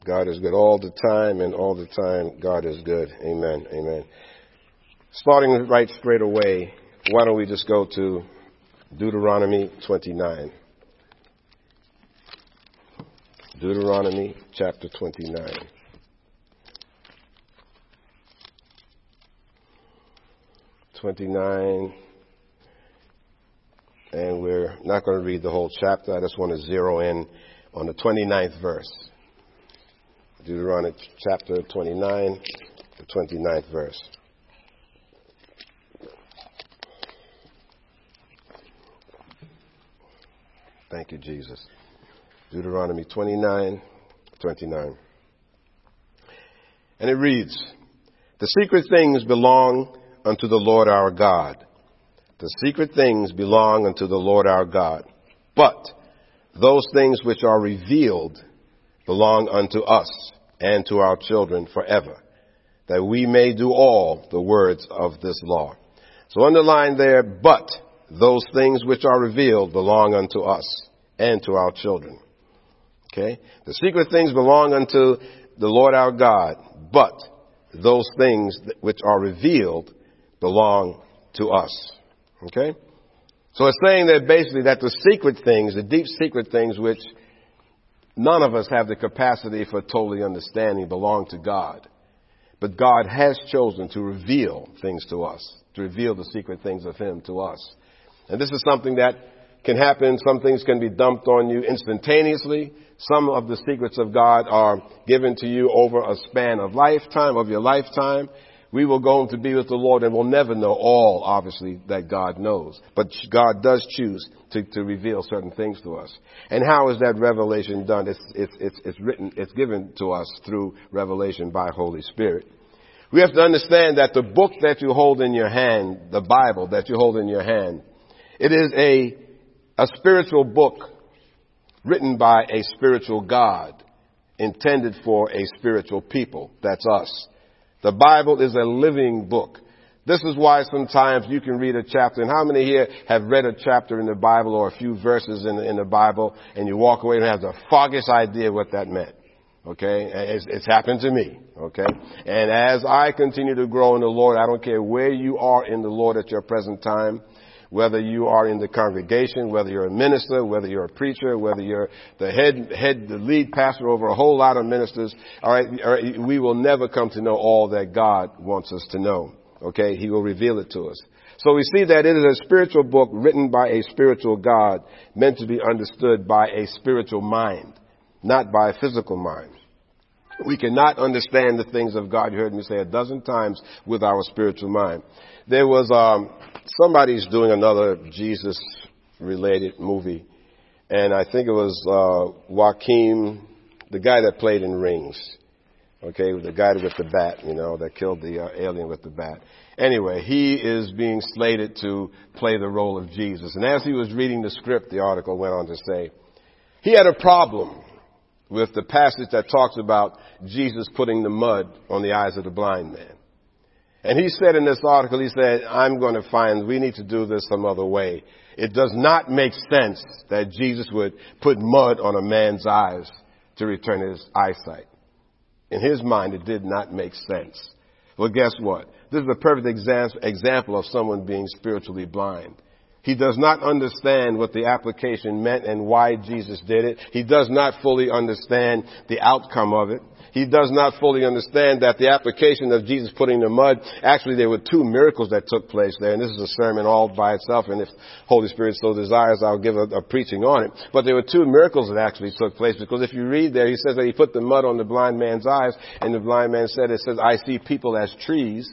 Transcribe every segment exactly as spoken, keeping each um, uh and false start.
God is good all the time, and all the time God is good. Amen. Amen. Starting right straight away, why don't we just go to Deuteronomy twenty-nine. Deuteronomy chapter twenty-nine. twenty-nine. And we're not going to read the whole chapter. I just want to zero in on the twenty-ninth verse. Deuteronomy chapter twenty-nine, the twenty-ninth verse. Thank you, Jesus. Deuteronomy twenty-nine, twenty-nine. And it reads, "The secret things belong unto the Lord our God. The secret things belong unto the Lord our God. But those things which are revealed belong unto us and to our children forever, that we may do all the words of this law." So underline there, but those things which are revealed belong unto us and to our children. Okay? The secret things belong unto the Lord our God, but those things which are revealed belong to us. Okay? So it's saying that basically that the secret things, the deep secret things which none of us have the capacity for totally understanding, belong to God. But God has chosen to reveal things to us, to reveal the secret things of Him to us. And this is something that can happen. Some things can be dumped on you instantaneously. Some of the secrets of God are given to you over a span of lifetime, of your lifetime. We will go to be with the Lord and we'll never know all, obviously, that God knows. But God does choose to, to reveal certain things to us. And how is that revelation done? It's, it's, it's, it's written, it's given to us through revelation by Holy Spirit. We have to understand that the book that you hold in your hand, the Bible that you hold in your hand, it is a, a spiritual book written by a spiritual God, intended for a spiritual people. That's us. The Bible is a living book. This is why sometimes you can read a chapter. And how many here have read a chapter in the Bible or a few verses in the, in the Bible and you walk away and have the foggiest idea what that meant? Okay? It's, it's happened to me. Okay? And as I continue to grow in the Lord, I don't care where you are in the Lord at your present time, whether you are in the congregation, whether you're a minister, whether you're a preacher, whether you're the head, head, the lead pastor over a whole lot of ministers. All right, all right, we will never come to know all that God wants us to know. Okay, He will reveal it to us. So we see that it is a spiritual book written by a spiritual God, meant to be understood by a spiritual mind, not by a physical mind. We cannot understand the things of God, you heard me say a dozen times, with our spiritual mind. There was, um, somebody's doing another Jesus-related movie, and I think it was uh, Joaquin, the guy that played in Rings. Okay, the guy with the bat, you know, that killed the uh, alien with the bat. Anyway, he is being slated to play the role of Jesus. And as he was reading the script, the article went on to say, he had a problem with the passage that talks about Jesus putting the mud on the eyes of the blind man. And he said in this article, he said, I'm going to find we need to do this some other way. It does not make sense that Jesus would put mud on a man's eyes to return his eyesight. In his mind, it did not make sense. Well, guess what? This is a perfect exa- example of someone being spiritually blind. He does not understand what the application meant and why Jesus did it. He does not fully understand the outcome of it. He does not fully understand that the application of Jesus putting the mud, actually there were two miracles that took place there, and this is a sermon all by itself, and if Holy Spirit so desires, I'll give a, a preaching on it. But there were two miracles that actually took place, because if you read there, he says that he put the mud on the blind man's eyes, and the blind man said, it says, I see people as trees.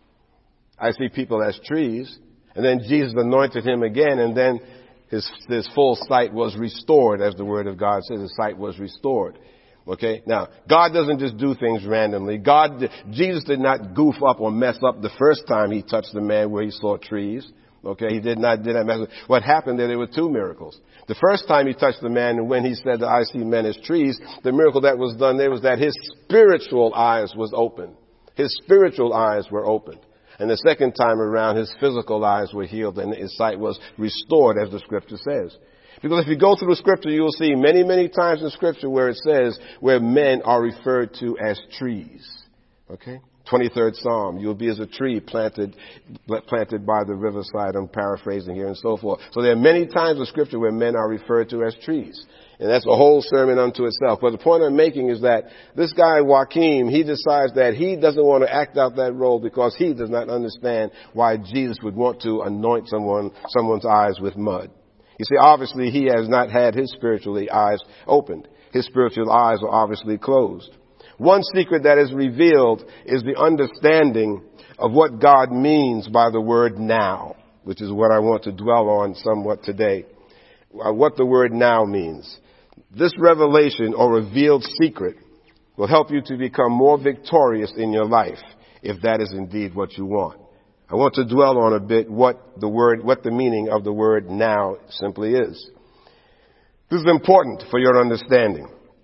I see people as trees. And then Jesus anointed him again, and then his, his full sight was restored, as the Word of God says, his sight was restored. Okay? Now, God doesn't just do things randomly. God, Jesus did not goof up or mess up the first time he touched the man where he saw trees. Okay? He did not, did not mess up. What happened there, there were two miracles. The first time he touched the man, and when he said that I see men as trees, the miracle that was done there was that his spiritual eyes was opened. His spiritual eyes were opened. And the second time around, his physical eyes were healed and his sight was restored, as the scripture says. Because if you go through Scripture, you'll see many, many times in Scripture where it says where men are referred to as trees. Okay? twenty-third Psalm, you'll be as a tree planted, planted by the riverside. I'm paraphrasing here and so forth. So there are many times in Scripture where men are referred to as trees. And that's a whole sermon unto itself. But the point I'm making is that this guy, Joachim, he decides that he doesn't want to act out that role because he does not understand why Jesus would want to anoint someone, someone's eyes with mud. You see, obviously he has not had his spiritual eyes opened. His spiritual eyes are obviously closed. One secret that is revealed is the understanding of what God means by the word now, which is what I want to dwell on somewhat today. Uh, what the word now means. This revelation or revealed secret will help you to become more victorious in your life, if that is indeed what you want. I want to dwell on a bit what the word, what the meaning of the word now simply is. This is important for your understanding.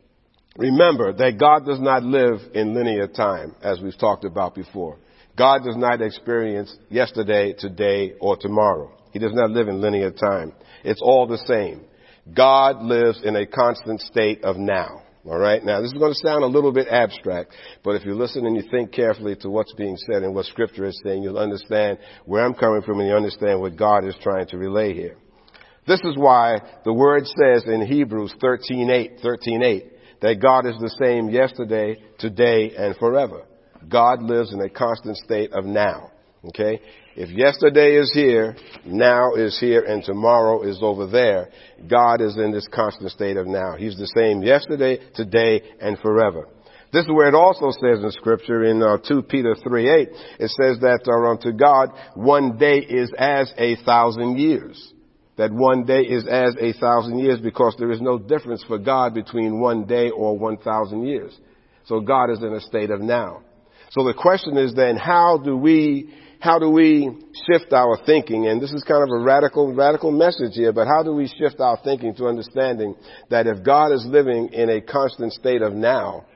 Remember that God does not live in linear time, as we've talked about before. God does not experience yesterday, today, or tomorrow. He does not live in linear time. It's all the same. God lives in a constant state of now. All right. Now, this is going to sound a little bit abstract, but if you listen and you think carefully to what's being said and what Scripture is saying, you'll understand where I'm coming from and you understand what God is trying to relay here. This is why the word says in Hebrews thirteen eight, thirteen eight, that God is the same yesterday, today, and forever. God lives in a constant state of now. Okay? If yesterday is here, now is here, and tomorrow is over there, God is in this constant state of now. He's the same yesterday, today, and forever. This is where it also says in Scripture in uh, two Peter three eight, it says that uh, unto God one day is as a thousand years. That one day is as a thousand years because there is no difference for God between one day or one thousand years. So God is in a state of now. So the question is then, how do we How do we shift our thinking? And this is kind of a radical, radical message here, but how do we shift our thinking to understanding that if God is living in a constant state of now,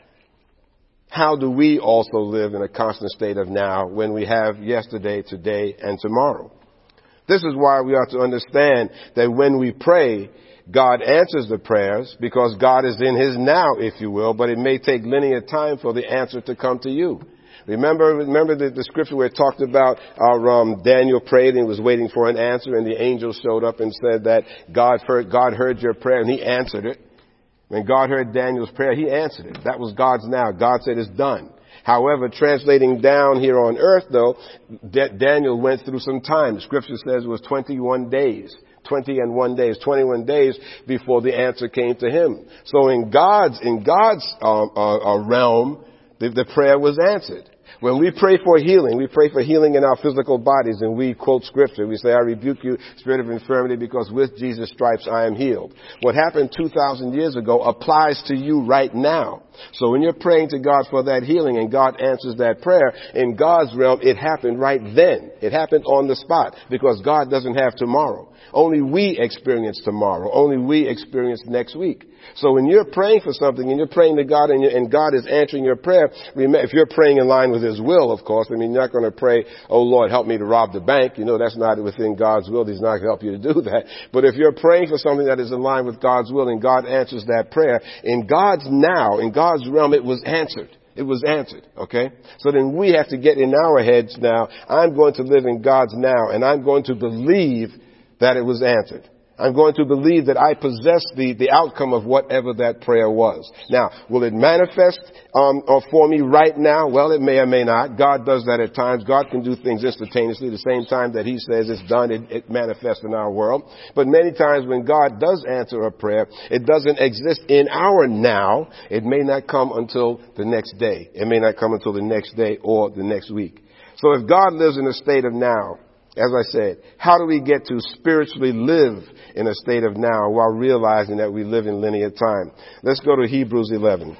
how do we also live in a constant state of now when we have yesterday, today, and tomorrow? This is why we ought to understand that when we pray, God answers the prayers because God is in his now, if you will, but it may take linear time for the answer to come to you. Remember, remember the, the scripture where it talked about our, um, Daniel prayed and was waiting for an answer, and the angel showed up and said that God heard, God heard your prayer, and he answered it. When God heard Daniel's prayer, he answered it. That was God's now. God said it's done. However, translating down here on earth, though, D- Daniel went through some time. The scripture says it was twenty-one days. twenty and one days, twenty-one days before the answer came to him. So in God's, in God's um, uh, uh, realm, the, the prayer was answered. When we pray for healing, we pray for healing in our physical bodies, and we quote scripture. We say, I rebuke you, spirit of infirmity, because with Jesus' stripes I am healed. What happened two thousand years ago applies to you right now. So when you're praying to God for that healing and God answers that prayer, in God's realm, it happened right then. It happened on the spot because God doesn't have tomorrow. Only we experience tomorrow. Only we experience next week. So when you're praying for something and you're praying to God and, and God is answering your prayer, remember, if you're praying in line with his will, of course, I mean, you're not going to pray, oh Lord, help me to rob the bank. You know, that's not within God's will. He's not going to help you to do that. But if you're praying for something that is in line with God's will and God answers that prayer, in God's now, in God's realm, it was answered. It was answered, okay? So then we have to get in our heads now, I'm going to live in God's now, and I'm going to believe that it was answered. I'm going to believe that I possess the, the outcome of whatever that prayer was. Now, will it manifest um, or for me right now? Well, it may or may not. God does that at times. God can do things instantaneously. The same time that he says it's done, it, it manifests in our world. But many times when God does answer a prayer, it doesn't exist in our now. It may not come until the next day. It may not come until the next day or the next week. So if God lives in a state of now, as I said, how do we get to spiritually live in a state of now while realizing that we live in linear time? Let's go to Hebrews eleven.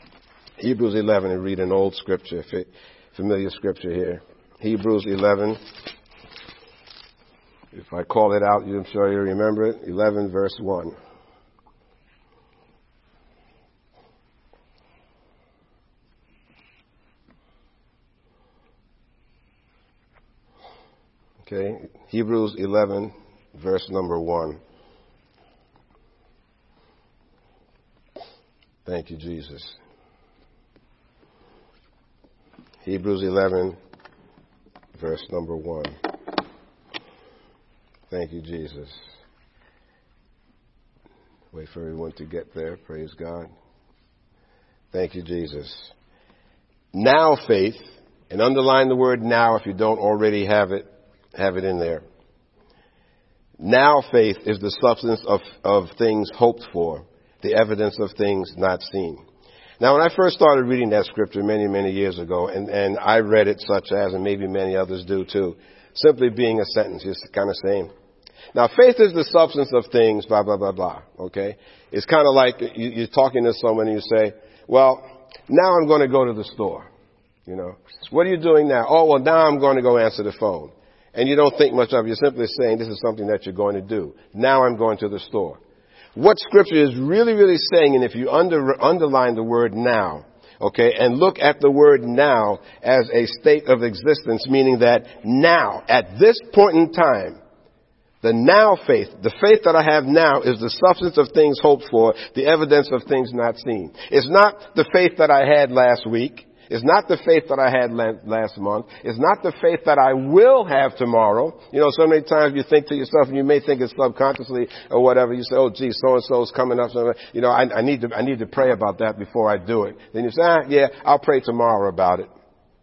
Hebrews eleven and read an old scripture, familiar scripture here. Hebrews eleven. If I call it out, I'm sure you remember it. eleven verse one. Okay, Hebrews eleven, verse number one. Thank you, Jesus. Hebrews eleven, verse number one. Thank you, Jesus. Wait for everyone to get there. Praise God. Thank you, Jesus. Now faith, and underline the word now if you don't already have it, have it in there. Now faith is the substance of, of things hoped for, the evidence of things not seen. Now, when I first started reading that scripture many, many years ago, and, and I read it such as, and maybe many others do too, simply being a sentence, just kind of saying, now faith is the substance of things, blah, blah, blah, blah, okay? It's kind of like you, you're talking to someone and you say, well, now I'm going to go to the store, you know. What are you doing now? Oh, well, now I'm going to go answer the phone. And you don't think much of it. You're simply saying this is something that you're going to do. Now I'm going to the store. What Scripture is really, really saying, and if you under, underline the word now, okay, and look at the word now as a state of existence, meaning that now, at this point in time, the now faith, the faith that I have now is the substance of things hoped for, the evidence of things not seen. It's not the faith that I had last week. It's not the faith that I had last month. It's not the faith that I will have tomorrow. You know, so many times you think to yourself, and you may think it subconsciously or whatever, you say, oh, gee, so-and-so's coming up. So, you know, I, I need to, I need to pray about that before I do it. Then you say, ah, yeah, I'll pray tomorrow about it.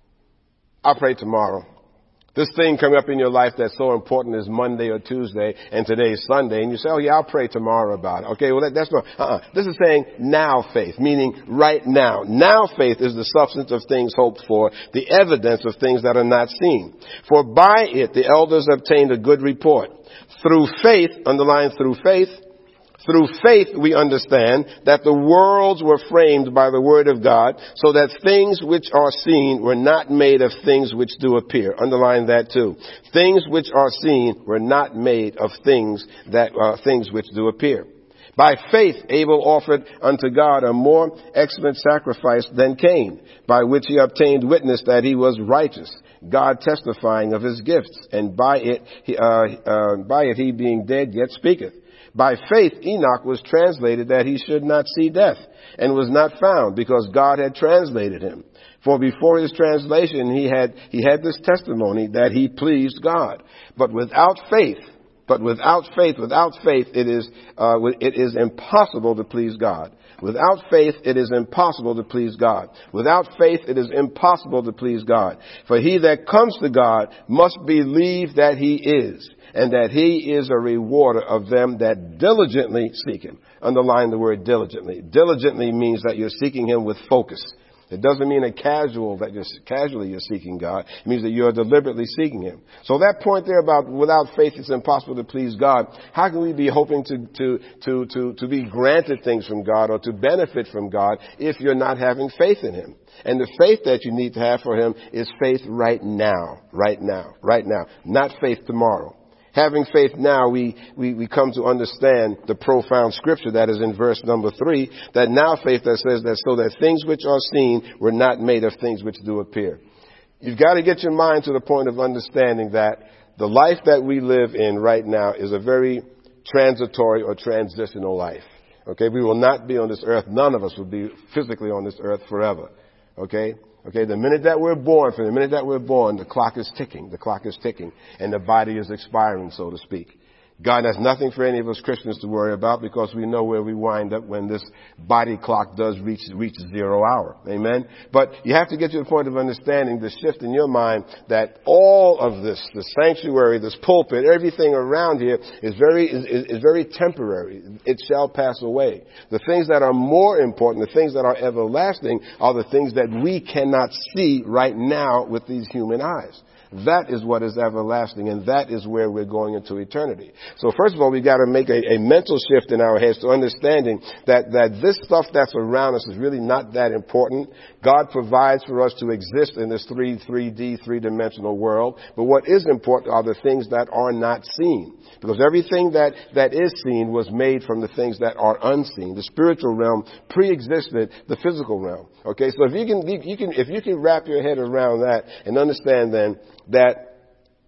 I'll pray tomorrow. This thing coming up in your life that's so important is Monday or Tuesday, and today is Sunday, and you say, oh yeah, I'll pray tomorrow about it. Okay, well that, that's not, uh-uh. This is saying now faith, meaning right now. Now faith is the substance of things hoped for, the evidence of things that are not seen. For by it the elders obtained a good report. Through faith, underline through faith, through faith we understand that the worlds were framed by the word of God, so that things which are seen were not made of things which do appear. Underline that too. Things which are seen were not made of things that uh, things which do appear. By faith Abel offered unto God a more excellent sacrifice than Cain, by which he obtained witness that he was righteous, God testifying of his gifts, and by it he, uh, uh, by it he being dead yet speaketh. By faith, Enoch was translated that he should not see death, and was not found, because God had translated him. For before his translation, he had, he had this testimony that he pleased God. But without faith, but without faith, without faith, it is, uh, it is impossible to please God. Without faith, it is impossible to please God. Without faith, it is impossible to please God. For he that comes to God must believe that he is, and that he is a rewarder of them that diligently seek him. Underline the word diligently. Diligently means that you're seeking him with focus. It doesn't mean a casual that you're casually you're seeking God. It means that you're deliberately seeking him. So that point there about without faith it's impossible to please God. How can we be hoping to to to to to be granted things from God or to benefit from God if you're not having faith in him? And the faith that you need to have for him is faith right now, right now, right now, not faith tomorrow. Having faith now, we, we, we come to understand the profound scripture that is in verse number three, that now faith that says that so that things which are seen were not made of things which do appear. You've got to get your mind to the point of understanding that the life that we live in right now is a very transitory or transitional life. Okay, we will not be on this earth. None of us will be physically on this earth forever. Okay? Okay, the minute that we're born, from the minute that we're born, the clock is ticking. The clock is ticking, and the body is expiring, so to speak. God has nothing for any of us Christians to worry about because we know where we wind up when this body clock does reach, reach zero hour. Amen? But you have to get to the point of understanding the shift in your mind that all of this, the sanctuary, this pulpit, everything around here is very, is, is very temporary. It shall pass away. The things that are more important, the things that are everlasting, are the things that we cannot see right now with these human eyes. That is what is everlasting, and that is where we're going into eternity. So first of all, we've got to make a, a mental shift in our heads to understanding that, that this stuff that's around us is really not that important. God provides for us to exist in this three, 3D, three-dimensional world. But what is important are the things that are not seen. Because everything that, that is seen was made from the things that are unseen. The spiritual realm pre-existed the physical realm. Okay, so if you can, you can, if you can wrap your head around that and understand then that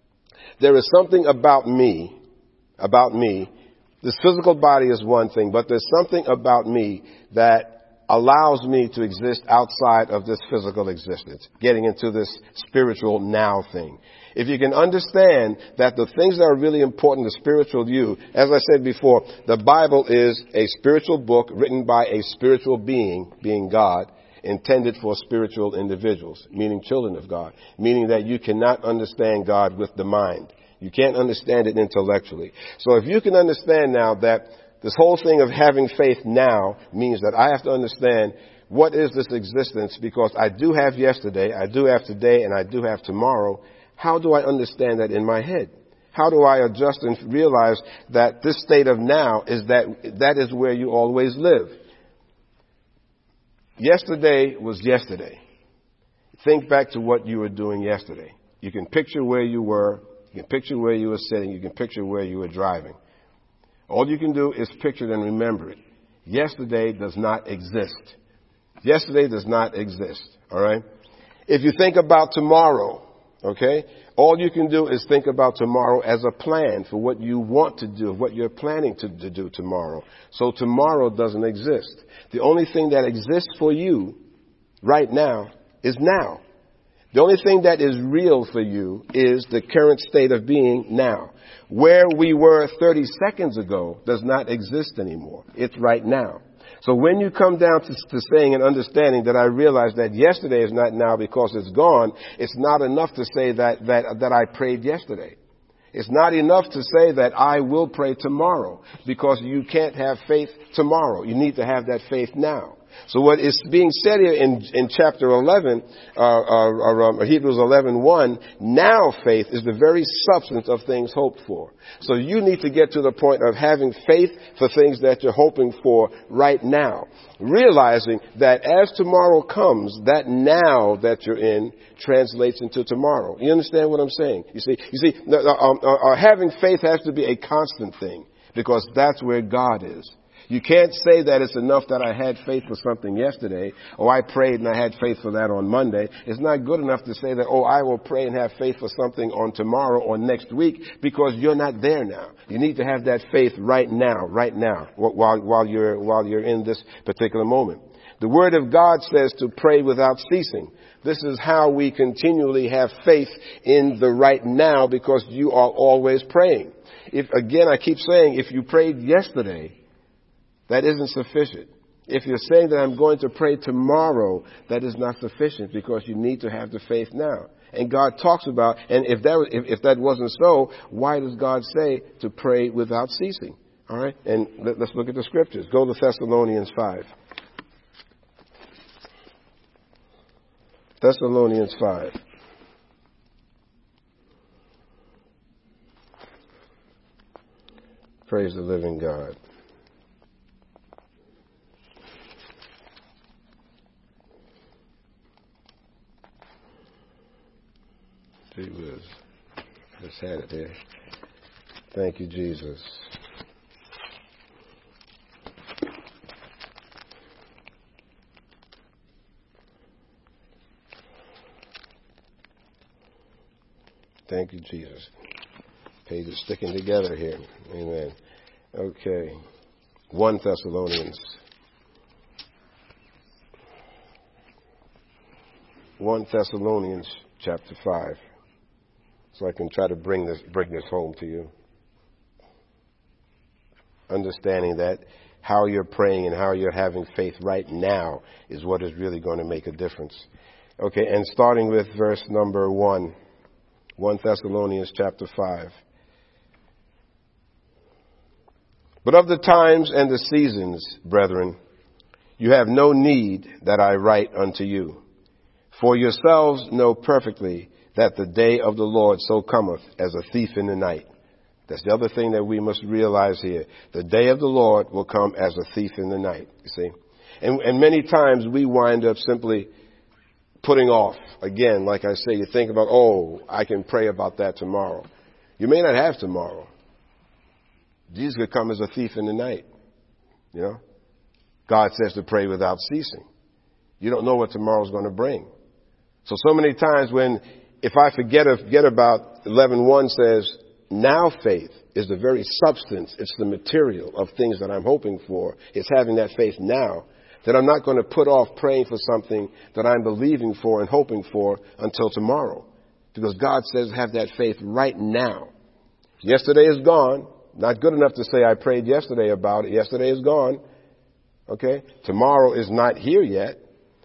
there is something about me, about me, this physical body is one thing, but there's something about me that allows me to exist outside of this physical existence, getting into this spiritual now thing. If you can understand that the things that are really important to spiritual you, as I said before, the Bible is a spiritual book written by a spiritual being, being God, intended for spiritual individuals, meaning children of God, meaning that you cannot understand God with the mind. You can't understand it intellectually. So if you can understand now that this whole thing of having faith now means that I have to understand what is this existence, because I do have yesterday, I do have today, and I do have tomorrow. How do I understand that in my head? How do I adjust and realize that this state of now is that that is where you always live? Yesterday was yesterday. Think back to what you were doing yesterday. You can picture where you were. You can picture where you were sitting. You can picture where you were driving. All you can do is picture it and remember it. Yesterday does not exist. Yesterday does not exist. All right? If you think about tomorrow, okay, all you can do is think about tomorrow as a plan for what you want to do, what you're planning to, to do tomorrow. So tomorrow doesn't exist. The only thing that exists for you right now is now. The only thing that is real for you is the current state of being now. Where we were thirty seconds ago does not exist anymore. It's right now. So when you come down to, to saying and understanding that I realize that yesterday is not now because it's gone, it's not enough to say that, that, that I prayed yesterday. It's not enough to say that I will pray tomorrow, because you can't have faith tomorrow. You need to have that faith now. So what is being said here in, in chapter eleven, uh, uh, or, um, Hebrews eleven one, now faith is the very substance of things hoped for. So you need to get to the point of having faith for things that you're hoping for right now. Realizing that as tomorrow comes, that now that you're in translates into tomorrow. You understand what I'm saying? You see, you see, um, uh, uh, having faith has to be a constant thing, because that's where God is. You can't say that it's enough that I had faith for something yesterday, or I prayed and I had faith for that on Monday. It's not good enough to say that, oh, I will pray and have faith for something on tomorrow or next week, because you're not there now. You need to have that faith right now, right now, while, while you're, while you're in this particular moment. The Word of God says to pray without ceasing. This is how we continually have faith in the right now, because you are always praying. If, again, I keep saying, if you prayed yesterday, that isn't sufficient. If you're saying that I'm going to pray tomorrow, that is not sufficient, because you need to have the faith now. And God talks about, and if that if, if that wasn't so, why does God say to pray without ceasing? All right, and let, let's look at the scriptures. Go to Thessalonians five. Thessalonians five. Praise the living God. Gee whiz. Just had it here. Thank you, Jesus. Thank you, Jesus. Pages sticking together here. Amen. Okay. First Thessalonians. First Thessalonians chapter five. So I can try to bring this bring this home to you. Understanding that how you're praying and how you're having faith right now is what is really going to make a difference. Okay, and starting with verse number one. First Thessalonians chapter five. But of the times and the seasons, brethren, you have no need that I write unto you. For yourselves know perfectly that the day of the Lord so cometh as a thief in the night. That's the other thing that we must realize here. The day of the Lord will come as a thief in the night, you see. And, and many times we wind up simply putting off. Again, like I say, you think about, oh, I can pray about that tomorrow. You may not have tomorrow. Jesus could come as a thief in the night. You know, God says to pray without ceasing. You don't know what tomorrow's going to bring. So, so many times when, if I forget, forget about eleven one says, now faith is the very substance. It's the material of things that I'm hoping for. It's having that faith now. That I'm not going to put off praying for something that I'm believing for and hoping for until tomorrow. Because God says have that faith right now. Yesterday is gone. Not good enough to say I prayed yesterday about it. Yesterday is gone. Okay? Tomorrow is not here yet.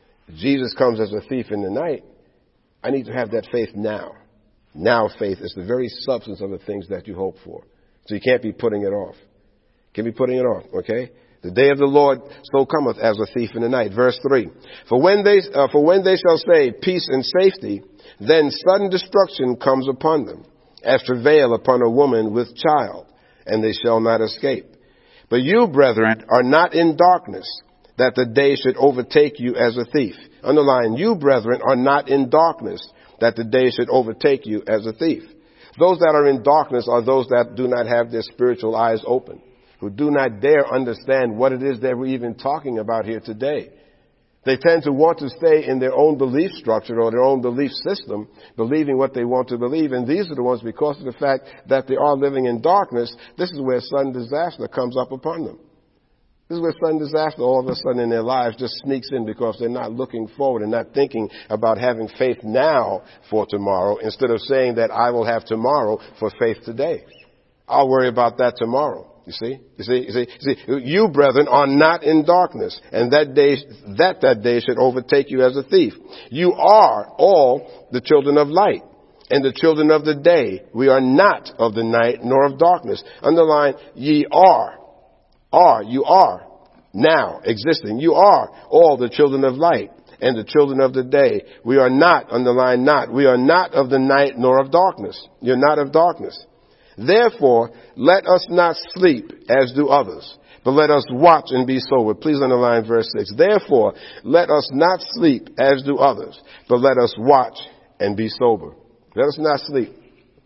Jesus comes as a thief in the night. I need to have that faith now. Now faith is the very substance of the things that you hope for. So you can't be putting it off. Can't be putting it off, okay? The day of the Lord so cometh as a thief in the night. Verse three. For when they, uh, for when they shall say peace and safety, then sudden destruction comes upon them, as travail upon a woman with child, and they shall not escape. But you, brethren, are not in darkness, that the day should overtake you as a thief. Underline, you, brethren, are not in darkness, that the day should overtake you as a thief. Those that are in darkness are those that do not have their spiritual eyes open, who do not dare understand what it is that we're even talking about here today. They tend to want to stay in their own belief structure or their own belief system, believing what they want to believe. And these are the ones, because of the fact that they are living in darkness, this is where sudden disaster comes up upon them. This is where sudden disaster all of a sudden in their lives just sneaks in, because they're not looking forward and not thinking about having faith now for tomorrow, instead of saying that I will have tomorrow for faith today. I'll worry about that tomorrow. You see, you see, you see, you see, you, brethren, are not in darkness, and that day, that that day should overtake you as a thief. You are all the children of light and the children of the day. We are not of the night nor of darkness. Underline, ye are, are, you are now existing. You are all the children of light and the children of the day. We are not, underline not, we are not of the night nor of darkness. You're not of darkness. Therefore, let us not sleep as do others, but let us watch and be sober. Please underline verse six. Therefore, let us not sleep as do others, but let us watch and be sober. Let us not sleep.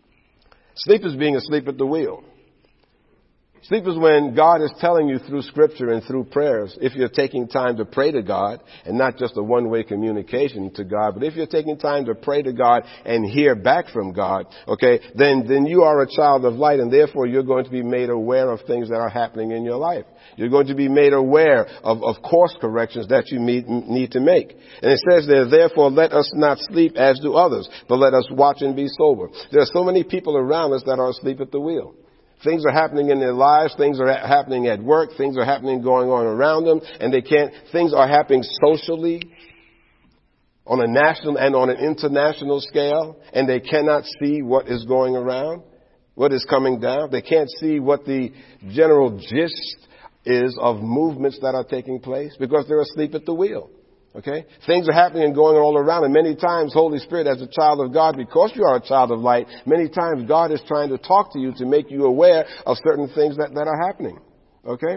Sleep is being asleep at the wheel. Sleep is when God is telling you through scripture and through prayers, if you're taking time to pray to God, and not just a one-way communication to God, but if you're taking time to pray to God and hear back from God, okay, then, then you are a child of light, and therefore you're going to be made aware of things that are happening in your life. You're going to be made aware of, of course corrections that you need, need to make. And it says there, therefore let us not sleep as do others, but let us watch and be sober. There are so many people around us that are asleep at the wheel. Things are happening in their lives. Things are ha- happening at work. Things are happening going on around them. And they can't, things are happening socially on a national and on an international scale. And they cannot see what is going around, what is coming down. They can't see what the general gist is of movements that are taking place, because they're asleep at the wheel. Okay? Things are happening and going all around. And many times, Holy Spirit, as a child of God, because you are a child of light, many times God is trying to talk to you to make you aware of certain things that, that are happening. Okay?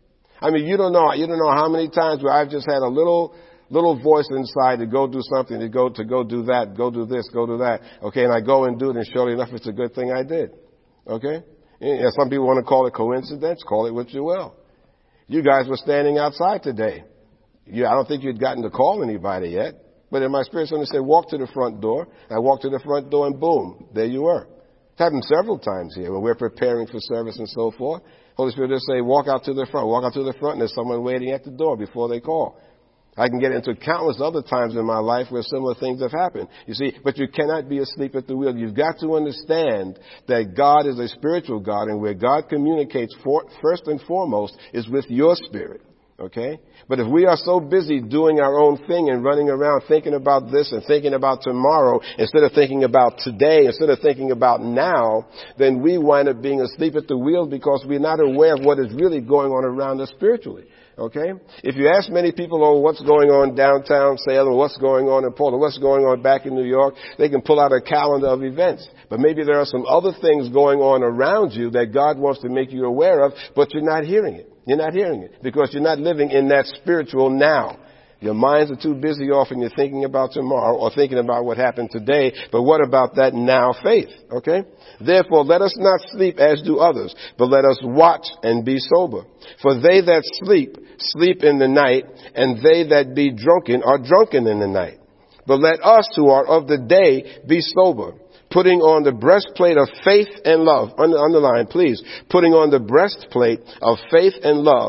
I mean, you don't know, you don't know how many times where I've just had a little, little voice inside to go do something, to go, to go do that, go do this, go do that. Okay? And I go and do it, and surely enough, it's a good thing I did. Okay? And some people want to call it coincidence. Call it what you will. You guys were standing outside today. You, I don't think you'd gotten to call anybody yet. But in my spirit, someone said, walk to the front door. I walked to the front door and boom, there you were. It's happened several times here when we're preparing for service and so forth. Holy Spirit will say, walk out to the front, walk out to the front, and there's someone waiting at the door before they call. I can get into countless other times in my life where similar things have happened. You see, but you cannot be asleep at the wheel. You've got to understand that God is a spiritual God, and where God communicates for, first and foremost is with your spirit. Okay? But if we are so busy doing our own thing and running around thinking about this and thinking about tomorrow instead of thinking about today, instead of thinking about now, then we wind up being asleep at the wheel, because we're not aware of what is really going on around us spiritually. Okay? If you ask many people, oh, what's going on downtown Salem, what's going on in Portland, what's going on back in New York, they can pull out a calendar of events. But maybe there are some other things going on around you that God wants to make you aware of, but you're not hearing it. You're not hearing it because you're not living in that spiritual now. Your minds are too busy off and you're thinking about tomorrow or thinking about what happened today. But what about that now faith? Okay? Therefore, let us not sleep as do others, but let us watch and be sober. For they that sleep, sleep in the night, and they that be drunken are drunken in the night. But let us who are of the day be sober, putting on the breastplate of faith and love. Under, underline, please. Putting on the breastplate of faith and love,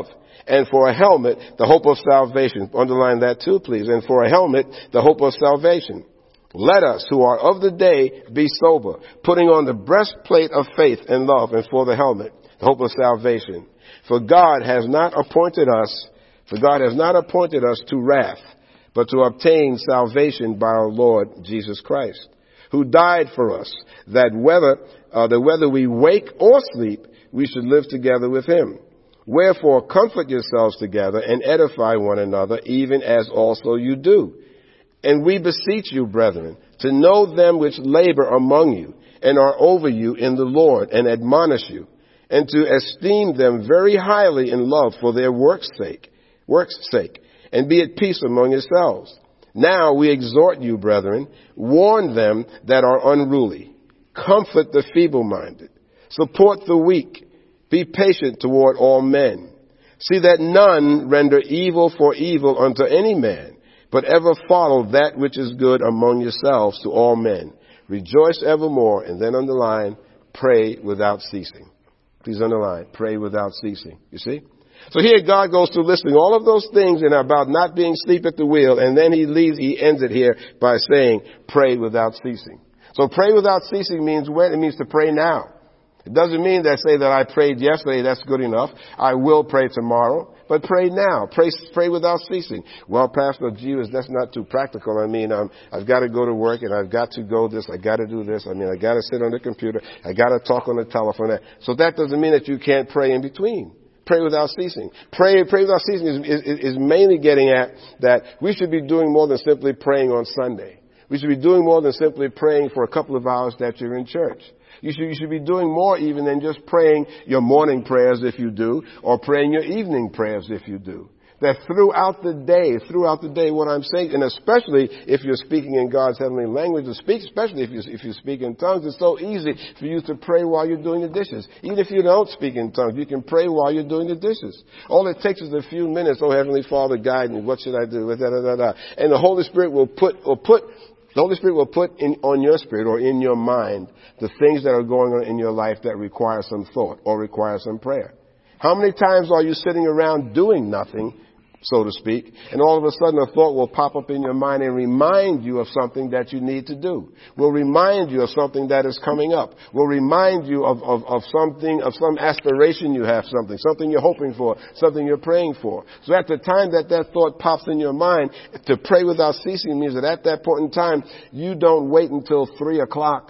And for a helmet, the hope of salvation. Underline that too, please. And for a helmet, the hope of salvation. Let us, who are of the day, be sober, putting on the breastplate of faith and love, and for the helmet, the hope of salvation. For God has not appointed us, for God has not appointed us to wrath, but to obtain salvation by our Lord Jesus Christ, who died for us, that whether, uh, that whether we wake or sleep, we should live together with him. Wherefore, comfort yourselves together and edify one another, even as also you do. And we beseech you, brethren, to know them which labor among you and are over you in the Lord and admonish you, and to esteem them very highly in love for their work's sake, work's sake, and be at peace among yourselves. Now we exhort you, brethren, warn them that are unruly, comfort the feeble-minded, support the weak, be patient toward all men. See that none render evil for evil unto any man, but ever follow that which is good among yourselves to all men. Rejoice evermore, and then underline, pray without ceasing. Please underline, pray without ceasing. You see? So here God goes through listing all of those things and about not being asleep at the wheel, and then he leaves, he ends it here by saying, pray without ceasing. So pray without ceasing means when? It means to pray now. It doesn't mean that say that I prayed yesterday, that's good enough. I will pray tomorrow, but pray now. Pray, pray without ceasing. Well, Pastor Jesus, that's not too practical. I mean, um, I've got to go to work and I've got to go this, I got to do this. I mean, I got to sit on the computer. I got to talk on the telephone. So that doesn't mean that you can't pray in between. Pray without ceasing. Pray, pray without ceasing is, is, is mainly getting at that we should be doing more than simply praying on Sunday. We should be doing more than simply praying for a couple of hours that you're in church. You should, you should be doing more even than just praying your morning prayers if you do, or praying your evening prayers if you do. That throughout the day, throughout the day, what I'm saying, and especially if you're speaking in God's heavenly language, to speak, especially if you, if you speak in tongues, it's so easy for you to pray while you're doing the dishes. Even if you don't speak in tongues, you can pray while you're doing the dishes. All it takes is a few minutes. Oh, Heavenly Father, guide me. What should I do? Da, da, da, da. And the Holy Spirit will put, will put, the Holy Spirit will put in, on your spirit or in your mind the things that are going on in your life that require some thought or require some prayer. How many times are you sitting around doing nothing, so to speak, and all of a sudden a thought will pop up in your mind and remind you of something that you need to do, will remind you of something that is coming up, will remind you of, of, of something, of some aspiration you have, something, something you're hoping for, something you're praying for. So at the time that that thought pops in your mind, to pray without ceasing means that at that point in time, you don't wait until three o'clock.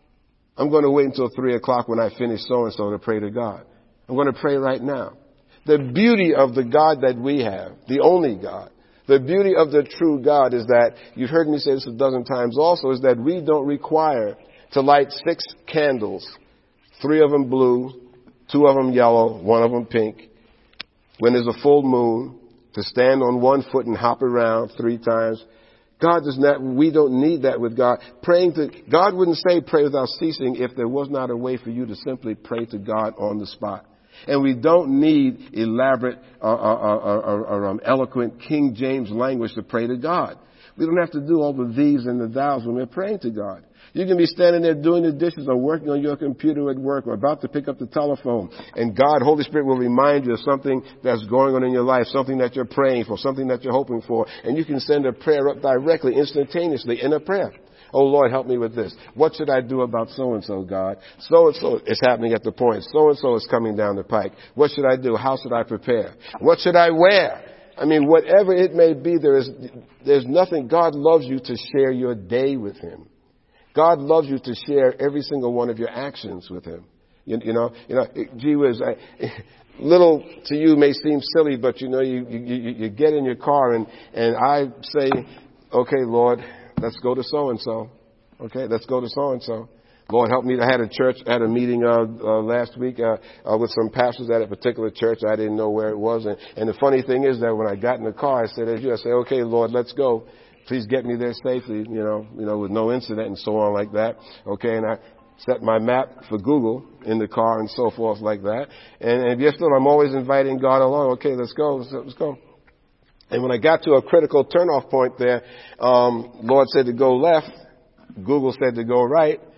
I'm going to wait until three o'clock when I finish so-and-so to pray to God. I'm going to pray right now. The beauty of the God that we have, the only God, the beauty of the true God is that, you've heard me say this a dozen times also, is that we don't require to light six candles, three of them blue, two of them yellow, one of them pink, when there's a full moon, to stand on one foot and hop around three times. God does not, we don't need that with God. Praying to, God wouldn't say pray without ceasing if there was not a way for you to simply pray to God on the spot. And we don't need elaborate or, or, or, or, or um, eloquent King James language to pray to God. We don't have to do all the these and the thous when we're praying to God. You can be standing there doing the dishes or working on your computer at work or about to pick up the telephone, and God, Holy Spirit, will remind you of something that's going on in your life, something that you're praying for, something that you're hoping for, and you can send a prayer up directly, instantaneously in a prayer. Oh, Lord, help me with this. What should I do about so-and-so, God? So-and-so is happening at the point. So-and-so is coming down the pike. What should I do? How should I prepare? What should I wear? I mean, whatever it may be, there is, there's nothing. God loves you to share your day with Him. God loves you to share every single one of your actions with Him. You, you know, you know, gee whiz, I, little to you may seem silly, but you know, you, you, you get in your car and, and I say, okay, Lord, let's go to so-and-so. Okay, let's go to so-and-so. Lord, help me. I had a church, I had a meeting uh, uh, last week uh, uh, with some pastors at a particular church. I didn't know where it was. And, and the funny thing is that when I got in the car, I said, as you, I said, okay, Lord, let's go. Please get me there safely, you know, you know, with no incident and so on like that. Okay, and I set my map for Google in the car and so forth like that. And, and yes, I'm always inviting God along. Okay, let's go, let's, let's go. And when I got to a critical turnoff point there, um, Lord said to go left. Google said to go right.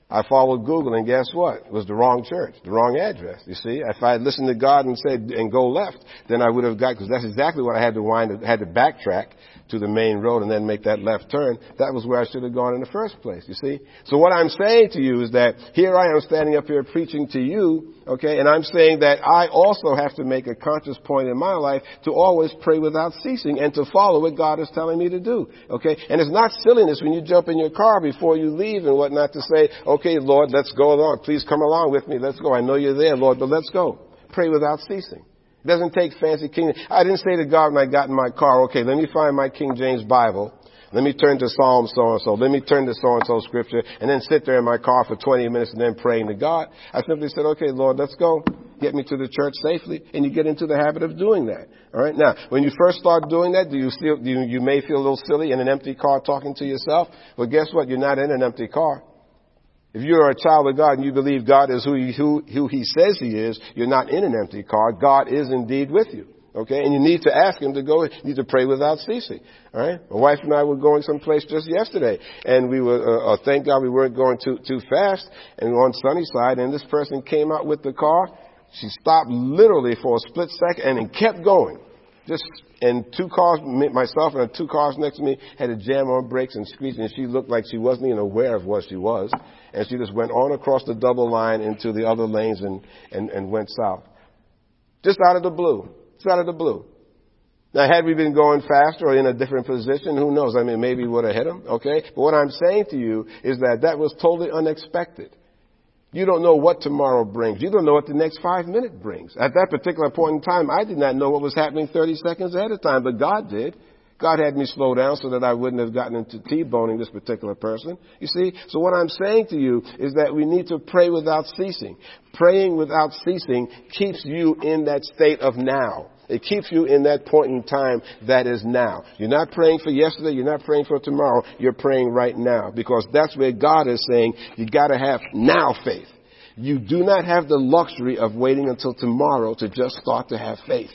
I followed Google, and guess what? It was the wrong church, the wrong address. You see, if I had listened to God and said and go left, then I would have got, because that's exactly what I had to wind, had to backtrack to the main road and then make that left turn. That was where I should have gone in the first place. You see, so what I'm saying to you is that here I am standing up here preaching to you, okay, and I'm saying that I also have to make a conscious point in my life to always pray without ceasing and to follow what God is telling me to do, okay? And it's not silliness when you jump in your car before you leave and whatnot to say, okay, Lord, let's go along. Please come along with me. Let's go. I know you're there, Lord, but let's go. Pray without ceasing. It doesn't take fancy King. I didn't say to God when I got in my car, okay, let me find my King James Bible. Let me turn to Psalm so-and-so. Let me turn to so-and-so scripture and then sit there in my car for twenty minutes and then praying to God. I simply said, okay, Lord, let's go. Get me to the church safely. And you get into the habit of doing that. All right. Now, when you first start doing that, do you still, do you, you may feel a little silly in an empty car talking to yourself. Well, guess what? You're not in an empty car. If you're a child of God and you believe God is who he, who, who he says he is, you're not in an empty car. God is indeed with you. Okay, and you need to ask him to go, you need to pray without ceasing. All right, my wife and I were going someplace just yesterday, and we were, uh, uh, thank God we weren't going too too fast, and we were on Sunnyside, and this person came out with the car. She stopped literally for a split second and then kept going. Just, and two cars, myself and two cars next to me had to jam on brakes and screech, and she looked like she wasn't even aware of what she was, and she just went on across the double line into the other lanes and and, and went south, just out of the blue. It's out of the blue. Now, had we been going faster or in a different position, who knows? I mean, maybe we would have hit him, okay? But what I'm saying to you is that that was totally unexpected. You don't know what tomorrow brings. You don't know what the next five minutes brings. At that particular point in time, I did not know what was happening thirty seconds ahead of time, but God did. God had me slow down so that I wouldn't have gotten into T-boning this particular person. You see? So what I'm saying to you is that we need to pray without ceasing. Praying without ceasing keeps you in that state of now. It keeps you in that point in time that is now. You're not praying for yesterday. You're not praying for tomorrow. You're praying right now, because that's where God is saying you got to have now faith. You do not have the luxury of waiting until tomorrow to just start to have faith.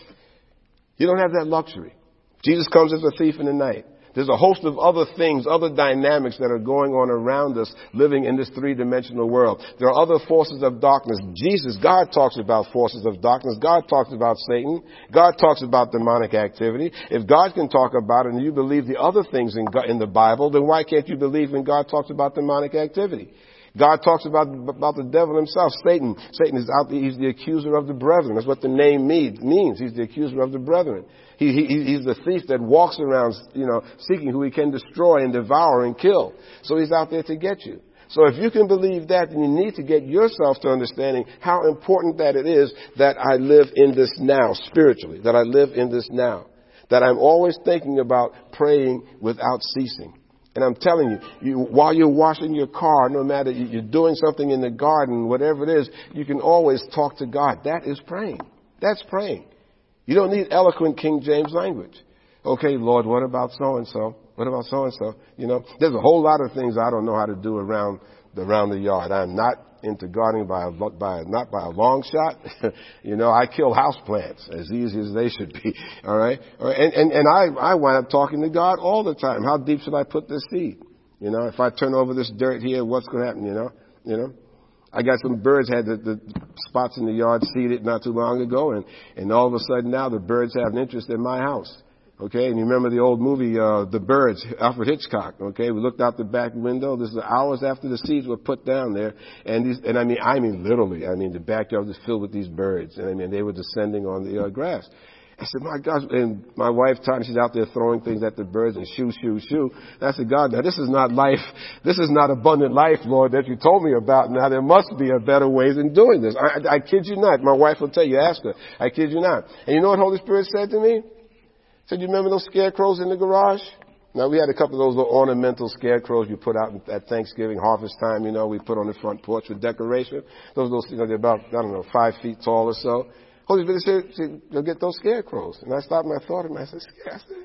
You don't have that luxury. Jesus comes as a thief in the night. There's a host of other things, other dynamics that are going on around us living in this three-dimensional world. There are other forces of darkness. Jesus, God talks about forces of darkness. God talks about Satan. God talks about demonic activity. If God can talk about it and you believe the other things in, in the Bible, then why can't you believe when God talks about demonic activity? God talks about, about the devil himself, Satan. Satan is out there. He's the accuser of the brethren. That's what the name means. He's the accuser of the brethren. He, he, he's the thief that walks around, you know, seeking who he can destroy and devour and kill. So he's out there to get you. So if you can believe that, then you need to get yourself to understanding how important that it is that I live in this now spiritually, that I live in this now, that I'm always thinking about praying without ceasing. And I'm telling you, you, while you're washing your car, no matter you're doing something in the garden, whatever it is, you can always talk to God. That is praying. That's praying. You don't need eloquent King James language. Okay, Lord, what about so-and-so? What about so-and-so? You know, there's a whole lot of things I don't know how to do around the, around the yard. I'm not into gardening by a, by, not by a long shot. You know, I kill houseplants as easy as they should be. All right. All right. And, and, and I, I wind up talking to God all the time. How deep should I put this seed? You know, if I turn over this dirt here, what's going to happen? You know, you know, I got some birds had the, the spots in the yard seeded not too long ago. And, and all of a sudden now the birds have an interest in my house. Okay, and you remember the old movie, uh, The Birds, Alfred Hitchcock, okay? We looked out the back window. This is hours after the seeds were put down there. And these, and I mean, I mean literally, I mean, the backyard was filled with these birds. And I mean, they were descending on the uh, grass. I said, my gosh, and my wife, Tanya, she's out there throwing things at the birds and shoo, shoo, shoo. And I said, God, now this is not life. This is not abundant life, Lord, that you told me about. Now there must be a better way than doing this. I, I kid you not. My wife will tell you, ask her. I kid you not. And you know what Holy Spirit said to me? Said, you remember those scarecrows in the garage? Now, we had a couple of those little ornamental scarecrows you put out at Thanksgiving, harvest time, you know, we put on the front porch for decoration. Those, those, you know, they're about, I don't know, five feet tall or so. Holy Spirit said, said go get those scarecrows. And I stopped and I thought of them. I said, scarecrows?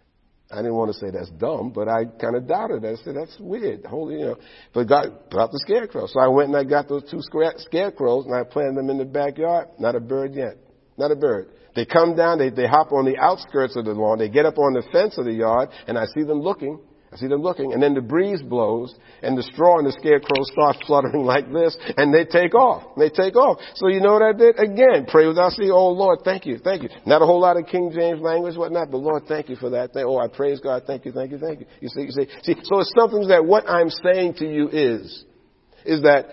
I didn't want to say that's dumb, but I kind of doubted it. I said, that's weird. Holy, you know, but God put out the scarecrows. So I went and I got those two scarecrows and I planted them in the backyard. Not a bird yet. Not a bird. They come down, they, they hop on the outskirts of the lawn, they get up on the fence of the yard, and I see them looking. I see them looking, and then the breeze blows, and the straw and the scarecrow start fluttering like this, and they take off. They take off. So you know what I did? Again, pray without ceasing. Oh, Lord, thank you, thank you. Not a whole lot of King James language, whatnot, but Lord, thank you for that. Oh, I praise God. Thank you, thank you, thank you. You see, you see, see. So it's something that what I'm saying to you is, is that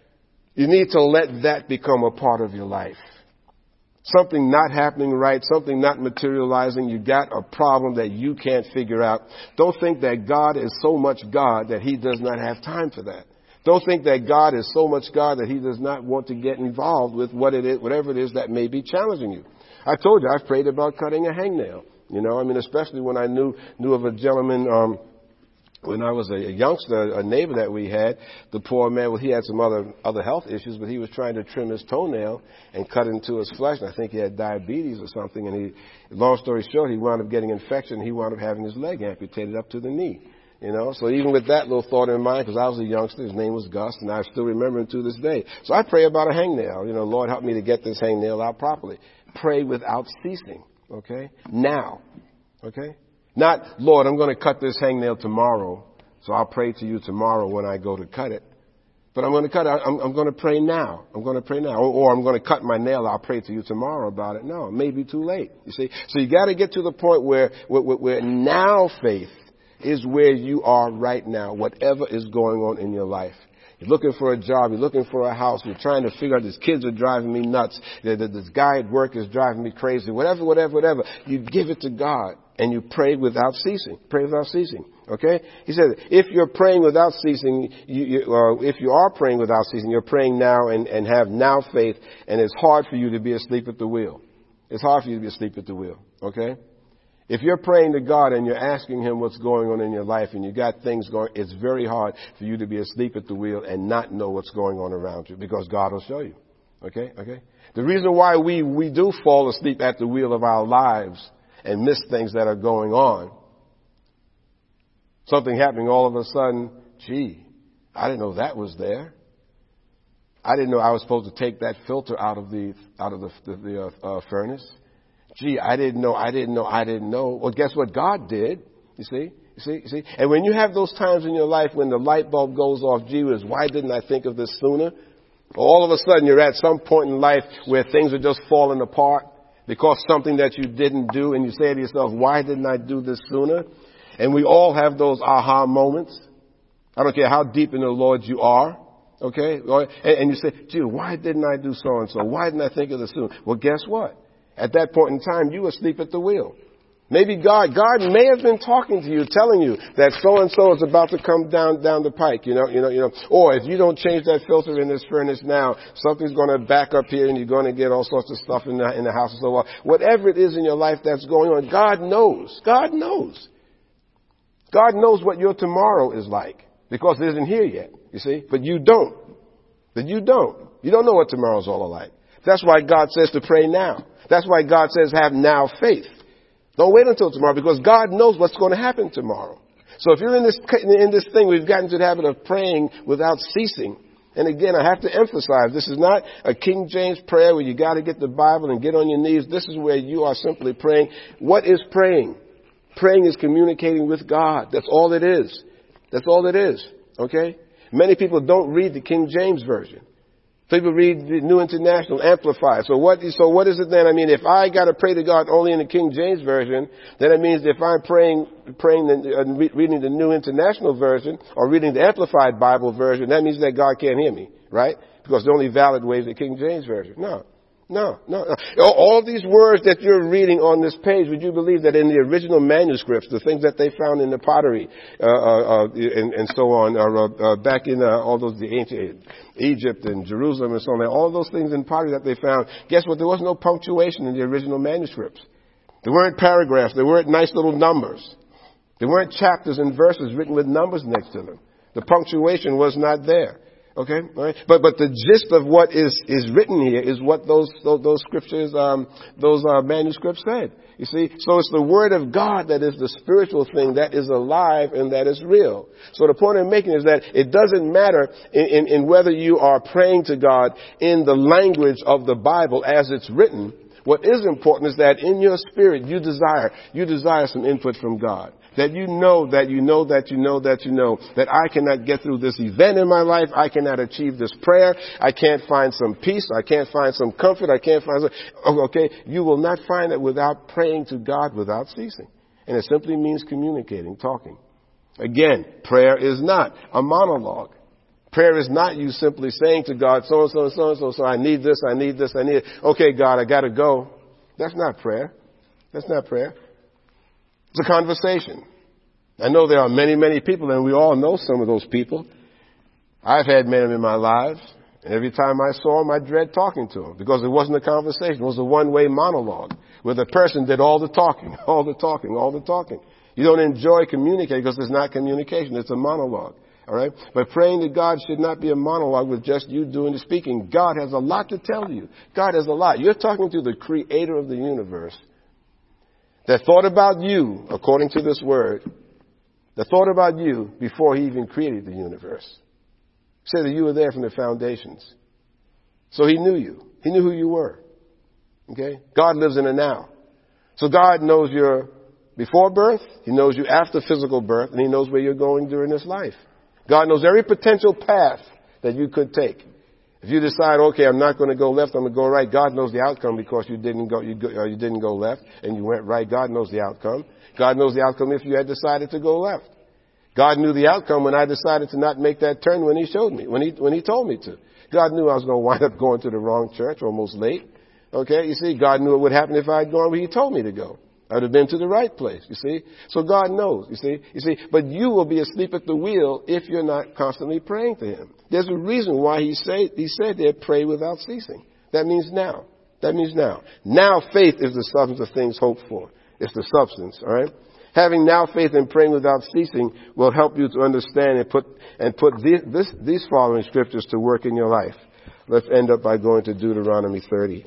you need to let that become a part of your life. Something not happening right, something not materializing, you got a problem that you can't figure out. Don't think that God is so much God that he does not have time for that. Don't think that God is so much God that he does not want to get involved with what it is, whatever it is that may be challenging you. I told you, I've prayed about cutting a hangnail. You know, I mean, especially when I knew, knew of a gentleman, um, when I was a, a youngster, a neighbor that we had, the poor man, well, he had some other other health issues, but he was trying to trim his toenail and cut into his flesh. And I think he had diabetes or something. And he, long story short, he wound up getting infection. He wound up having his leg amputated up to the knee. You know, so even with that little thought in mind, because I was a youngster, his name was Gus, and I still remember him to this day. So I pray about a hangnail. You know, Lord, help me to get this hangnail out properly. Pray without ceasing. Okay? Now. Okay? Not, Lord, I'm going to cut this hangnail tomorrow, so I'll pray to you tomorrow when I go to cut it. But I'm going to cut it. I'm, I'm going to pray now. I'm going to pray now. Or, or I'm going to cut my nail. I'll pray to you tomorrow about it. No, it may be too late. You see? So you got to get to the point where, where, where now faith is where you are right now, whatever is going on in your life. You're looking for a job. You're looking for a house. You're trying to figure out these kids are driving me nuts. This guy at work is driving me crazy. Whatever, whatever, whatever. You give it to God and you pray without ceasing. Pray without ceasing. Okay? He said, if you're praying without ceasing, you, you, uh, if you are praying without ceasing, you're praying now and, and have now faith, and it's hard for you to be asleep at the wheel. It's hard for you to be asleep at the wheel. Okay? If you're praying to God and you're asking him what's going on in your life and you got things going, it's very hard for you to be asleep at the wheel and not know what's going on around you, because God will show you. Okay? Okay? The reason why we, we do fall asleep at the wheel of our lives and miss things that are going on, something happening all of a sudden, gee, I didn't know that was there. I didn't know I was supposed to take that filter out of the, out of the, the, the uh, uh, furnace. Gee, I didn't know, I didn't know, I didn't know. Well, guess what? God did. You see? You see? You see? And when you have those times in your life when the light bulb goes off, gee whiz, why didn't I think of this sooner? All of a sudden you're at some point in life where things are just falling apart because something that you didn't do, and you say to yourself, why didn't I do this sooner? And we all have those aha moments. I don't care how deep in the Lord you are. Okay? And you say, gee, why didn't I do so and so? Why didn't I think of this sooner? Well, guess what? At that point in time, you were asleep at the wheel. Maybe God, God may have been talking to you, telling you that so-and-so is about to come down, down the pike, you know, you know, you know. Or if you don't change that filter in this furnace now, something's going to back up here and you're going to get all sorts of stuff in the, in the house and so on. Whatever it is in your life that's going on, God knows. God knows. God knows what your tomorrow is like, because it isn't here yet, you see. But you don't. But you don't. You don't know what tomorrow's all like. That's why God says to pray now. That's why God says have now faith. Don't wait until tomorrow, because God knows what's going to happen tomorrow. So if you're in this, in this thing, we've gotten to the habit of praying without ceasing. And again, I have to emphasize, this is not a King James prayer where you got to get the Bible and get on your knees. This is where you are simply praying. What is praying? Praying is communicating with God. That's all it is. That's all it is. Okay? Many people don't read the King James Version. People read the New International Amplified. So what, so what is it then? I mean, if I got to pray to God only in the King James Version, then it means if I'm praying, praying the, uh, reading the New International Version or reading the Amplified Bible Version, that means that God can't hear me, right? Because the only valid way is the King James Version. No. No, no, no. All these words that you're reading on this page, would you believe that in the original manuscripts, the things that they found in the pottery, uh, uh, uh and, and so on, uh, uh, back in uh, all those, the ancient Egypt and Jerusalem and so on, all those things in pottery that they found, guess what? There was no punctuation in the original manuscripts. There weren't paragraphs. There weren't nice little numbers. There weren't chapters and verses written with numbers next to them. The punctuation was not there. Okay, all right. But but the gist of what is is written here is what those those, those scriptures, um, those uh, manuscripts said. You see, so it's the Word of God that is the spiritual thing that is alive and that is real. So the point I'm making is that it doesn't matter in, in, in whether you are praying to God in the language of the Bible as it's written. What is important is that in your spirit you desire, you desire some input from God. That you know that you know that you know that you know that I cannot get through this event in my life. I cannot achieve this prayer. I can't find some peace. I can't find some comfort. I can't find some, okay. You will not find it without praying to God without ceasing. And it simply means communicating, talking. Again, prayer is not a monologue. Prayer is not you simply saying to God, so and so and so and so, so I need this, I need this, I need it. Okay, God, I gotta go. That's not prayer. That's not prayer. It's a conversation. I know there are many, many people, and we all know some of those people. I've had many in my lives, and every time I saw them, I dread talking to them because it wasn't a conversation. It was a one-way monologue where the person did all the talking, all the talking, all the talking. You don't enjoy communicating because it's not communication. It's a monologue. All right? But praying to God should not be a monologue with just you doing the speaking. God has a lot to tell you. God has a lot. You're talking to the creator of the universe that thought about you, according to this word, that thought about you before he even created the universe. Said that you were there from the foundations. So he knew you. He knew who you were. Okay? God lives in the now. So God knows your before birth, he knows you after physical birth, and he knows where you're going during this life. God knows every potential path that you could take. If you decide, okay, I'm not going to go left, I'm going to go right, God knows the outcome because you didn't go, you, go, or you didn't go left and you went right. God knows the outcome. God knows the outcome if you had decided to go left. God knew the outcome when I decided to not make that turn when he showed me, when he, when he told me to. God knew I was going to wind up going to the wrong church almost late. Okay, you see, God knew it would happen if I had gone where he told me to go. I would have been to the right place, you see. So God knows, you see. You see, but you will be asleep at the wheel if you're not constantly praying to him. There's a reason why he said, he said there, pray without ceasing. That means now. That means now. Now faith is the substance of things hoped for. It's the substance, all right? Having now faith and praying without ceasing will help you to understand and put, and put this, this, these following scriptures to work in your life. Let's end up by going to Deuteronomy thirty.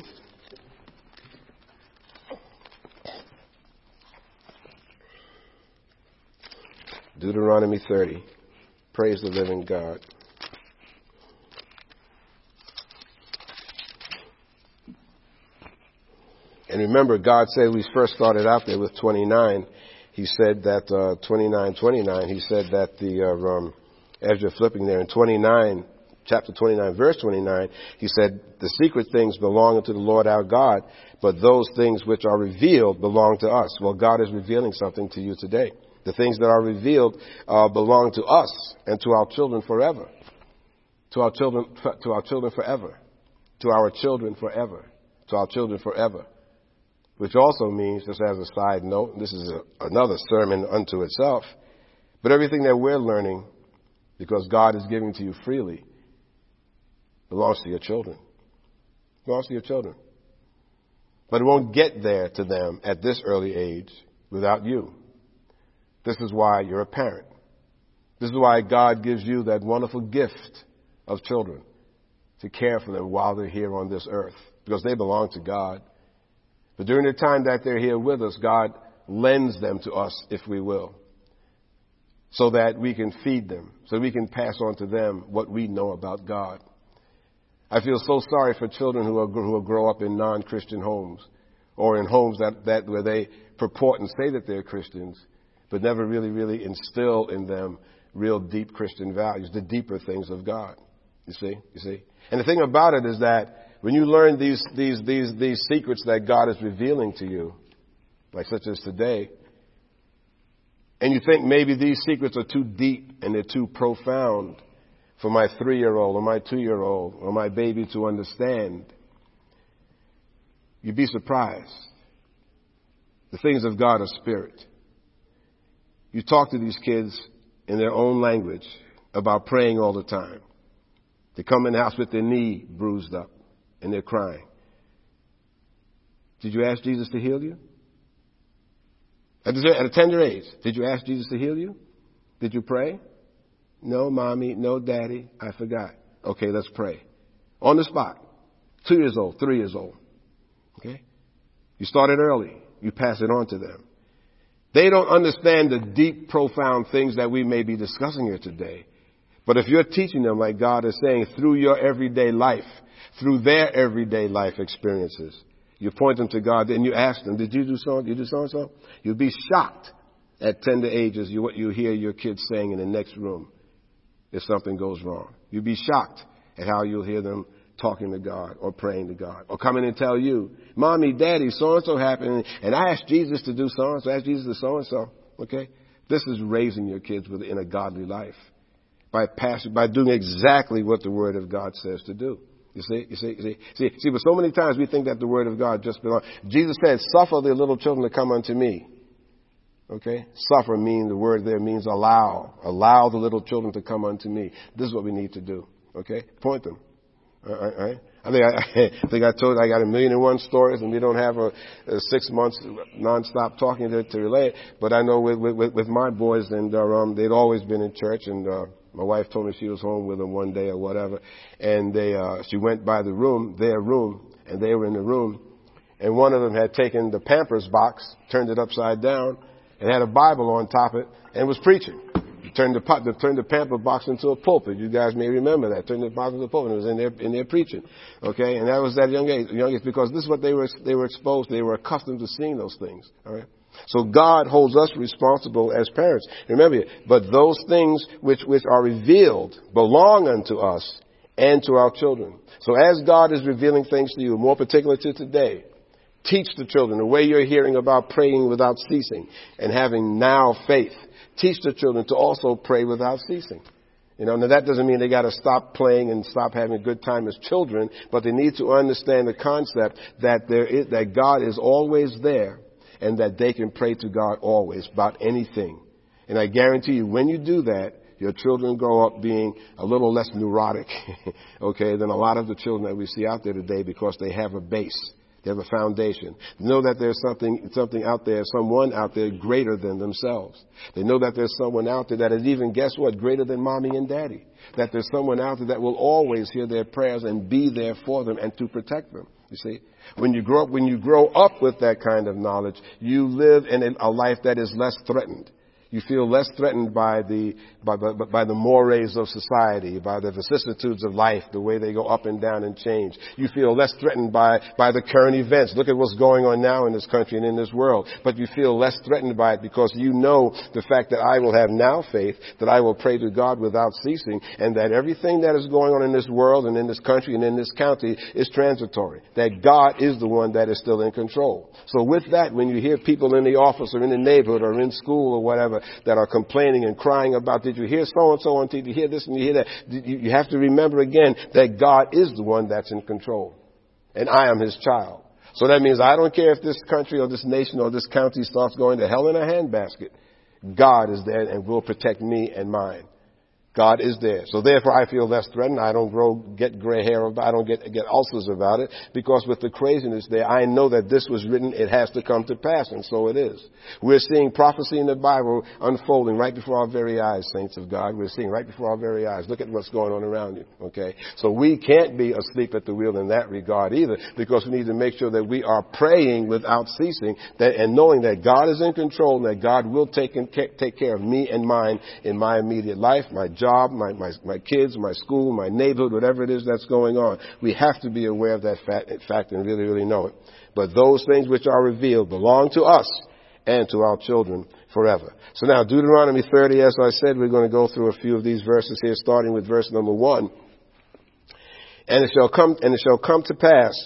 Deuteronomy thirty. Praise the living God. And remember, God said we first started out there with twenty-nine. He said that, uh, twenty-nine, twenty-nine, he said that the, uh, um, as you're flipping there in twenty-nine, chapter twenty-nine, verse twenty-nine, he said, the secret things belong unto the Lord our God, but those things which are revealed belong to us. Well, God is revealing something to you today. The things that are revealed uh, belong to us and to our children forever. To our children, to our children forever. To our children forever. To our children forever. Which also means, just as a side note, this is a, another sermon unto itself, but everything that we're learning, because God is giving to you freely, belongs to your children. Belongs to your children. But it won't get there to them at this early age without you. This is why you're a parent. This is why God gives you that wonderful gift of children to care for them while they're here on this earth, because they belong to God. But during the time that they're here with us, God lends them to us, if we will, so that we can feed them, so we can pass on to them what we know about God. I feel so sorry for children who are, who will grow up in non-Christian homes, or in homes that, that where they purport and say that they're Christians, but never really, really instill in them real deep Christian values, the deeper things of God. You see? You see? And the thing about it is that when you learn these, these, these, these secrets that God is revealing to you, like such as today, and you think maybe these secrets are too deep and they're too profound for my three-year-old or my two-year-old or my baby to understand, you'd be surprised. The things of God are spirit. You talk to these kids in their own language about praying all the time. They come in the house with their knee bruised up and they're crying. Did you ask Jesus to heal you? At a tender age, did you ask Jesus to heal you? Did you pray? No, mommy, no, daddy, I forgot. Okay, let's pray. On the spot. Two years old, three years old. Okay? You started early. You pass it on to them. They don't understand the deep, profound things that we may be discussing here today. But if you're teaching them, like God is saying, through your everyday life, through their everyday life experiences, you point them to God and you ask them, did you do so? Did you do so and so? You'll be shocked at tender ages, you, what you hear your kids saying in the next room if something goes wrong. You'd be shocked at how you'll hear them talking to God or praying to God or coming and tell you, Mommy, Daddy, so-and-so happened, and I asked Jesus to do so-and-so, I asked Jesus to so-and-so. Okay? This is raising your kids within a godly life by passing, by doing exactly what the Word of God says to do. You see, you see, you see, see, see, but so many times we think that the Word of God just belongs. Jesus said, suffer the little children to come unto me. Okay? Suffer means, the word there means allow. Allow the little children to come unto me. This is what we need to do. Okay? Point them. All right? All right? I think I, I think I told I got a million and one stories, and we don't have a, a six months nonstop talking to, to relate. But I know with, with, with my boys, and uh, um, they'd always been in church, and uh, my wife told me she was home with them one day or whatever, and they uh, she went by the room, their room, and they were in the room, and one of them had taken the Pampers box, turned it upside down, and had a Bible on top of it, and was preaching. Turned the, turned the pamper box into a pulpit. You guys may remember that. Turned the box into a pulpit. It was in there, in there preaching. Okay? And that was that young age, young age, because this is what they were, they were exposed to. They were accustomed to seeing those things. All right? So God holds us responsible as parents. Remember, but those things which, which are revealed belong unto us and to our children. So as God is revealing things to you, more particularly to today, teach the children the way you're hearing about praying without ceasing and having now faith. Teach the children to also pray without ceasing. You know, now that doesn't mean they got to stop playing and stop having a good time as children, but they need to understand the concept that there is, that God is always there and that they can pray to God always about anything. And I guarantee you, when you do that, your children grow up being a little less neurotic, okay, than a lot of the children that we see out there today because they have a base. They have a foundation. They know that there's something, something out there, someone out there greater than themselves. They know that there's someone out there that is even, guess what, greater than mommy and daddy. That there's someone out there that will always hear their prayers and be there for them and to protect them. You see, when you grow up, when you grow up with that kind of knowledge, you live in a life that is less threatened. You feel less threatened by the by, by, by the mores of society, by the vicissitudes of life, the way they go up and down and change. You feel less threatened by, by the current events. Look at what's going on now in this country and in this world. But you feel less threatened by it because you know the fact that I will have now faith, that I will pray to God without ceasing, and that everything that is going on in this world and in this country and in this county is transitory. That God is the one that is still in control. So with that, when you hear people in the office or in the neighborhood or in school or whatever that are complaining and crying about, did you hear so-and-so on T V, did you hear this and you hear that? You have to remember again that God is the one that's in control. And I am his child. So that means I don't care if this country or this nation or this county starts going to hell in a handbasket. God is there and will protect me and mine. God is there. So therefore I feel less threatened. I don't grow, get gray hair about it. I don't get, get ulcers about it. Because with the craziness there, I know that this was written, it has to come to pass. And so it is. We're seeing prophecy in the Bible unfolding right before our very eyes, saints of God. We're seeing right before our very eyes. Look at what's going on around you. Okay. So we can't be asleep at the wheel in that regard either, because we need to make sure that we are praying without ceasing, that, and knowing that God is in control and that God will take, and take care of me and mine in my immediate life, my job, my, my, my kids, my school, my neighborhood, whatever it is that's going on. We have to be aware of that fact, fact and really, really know it. But those things which are revealed belong to us and to our children forever. So now, Deuteronomy thirty, as I said, we're going to go through a few of these verses here, starting with verse number one. And it shall come, and it shall come to pass,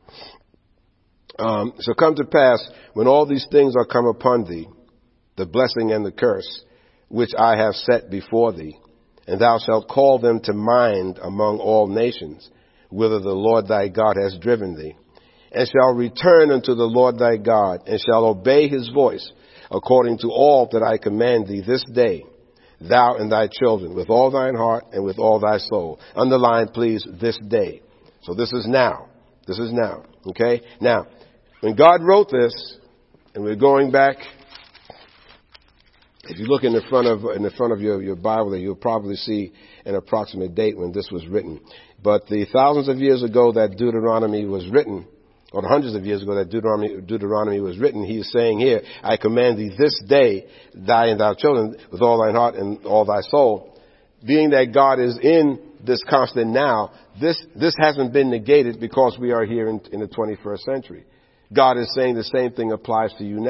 um, it shall come to pass when all these things are come upon thee, the blessing and the curse, which I have set before thee, and thou shalt call them to mind among all nations, whither the Lord thy God has driven thee, and shall return unto the Lord thy God, and shall obey his voice, according to all that I command thee this day, thou and thy children, with all thine heart and with all thy soul. Underline, please, this day. So this is now. This is now. Okay? Now, when God wrote this, and we're going back, if you look in the front of in the front of your, your Bible, you'll probably see an approximate date when this was written. But the thousands of years ago that Deuteronomy was written, or the hundreds of years ago that Deuteronomy, Deuteronomy was written, he is saying here, I command thee this day, thy and thy children, with all thine heart and all thy soul. Being that God is in this constant now, this this hasn't been negated because we are here in, in the twenty-first century. God is saying the same thing applies to you now.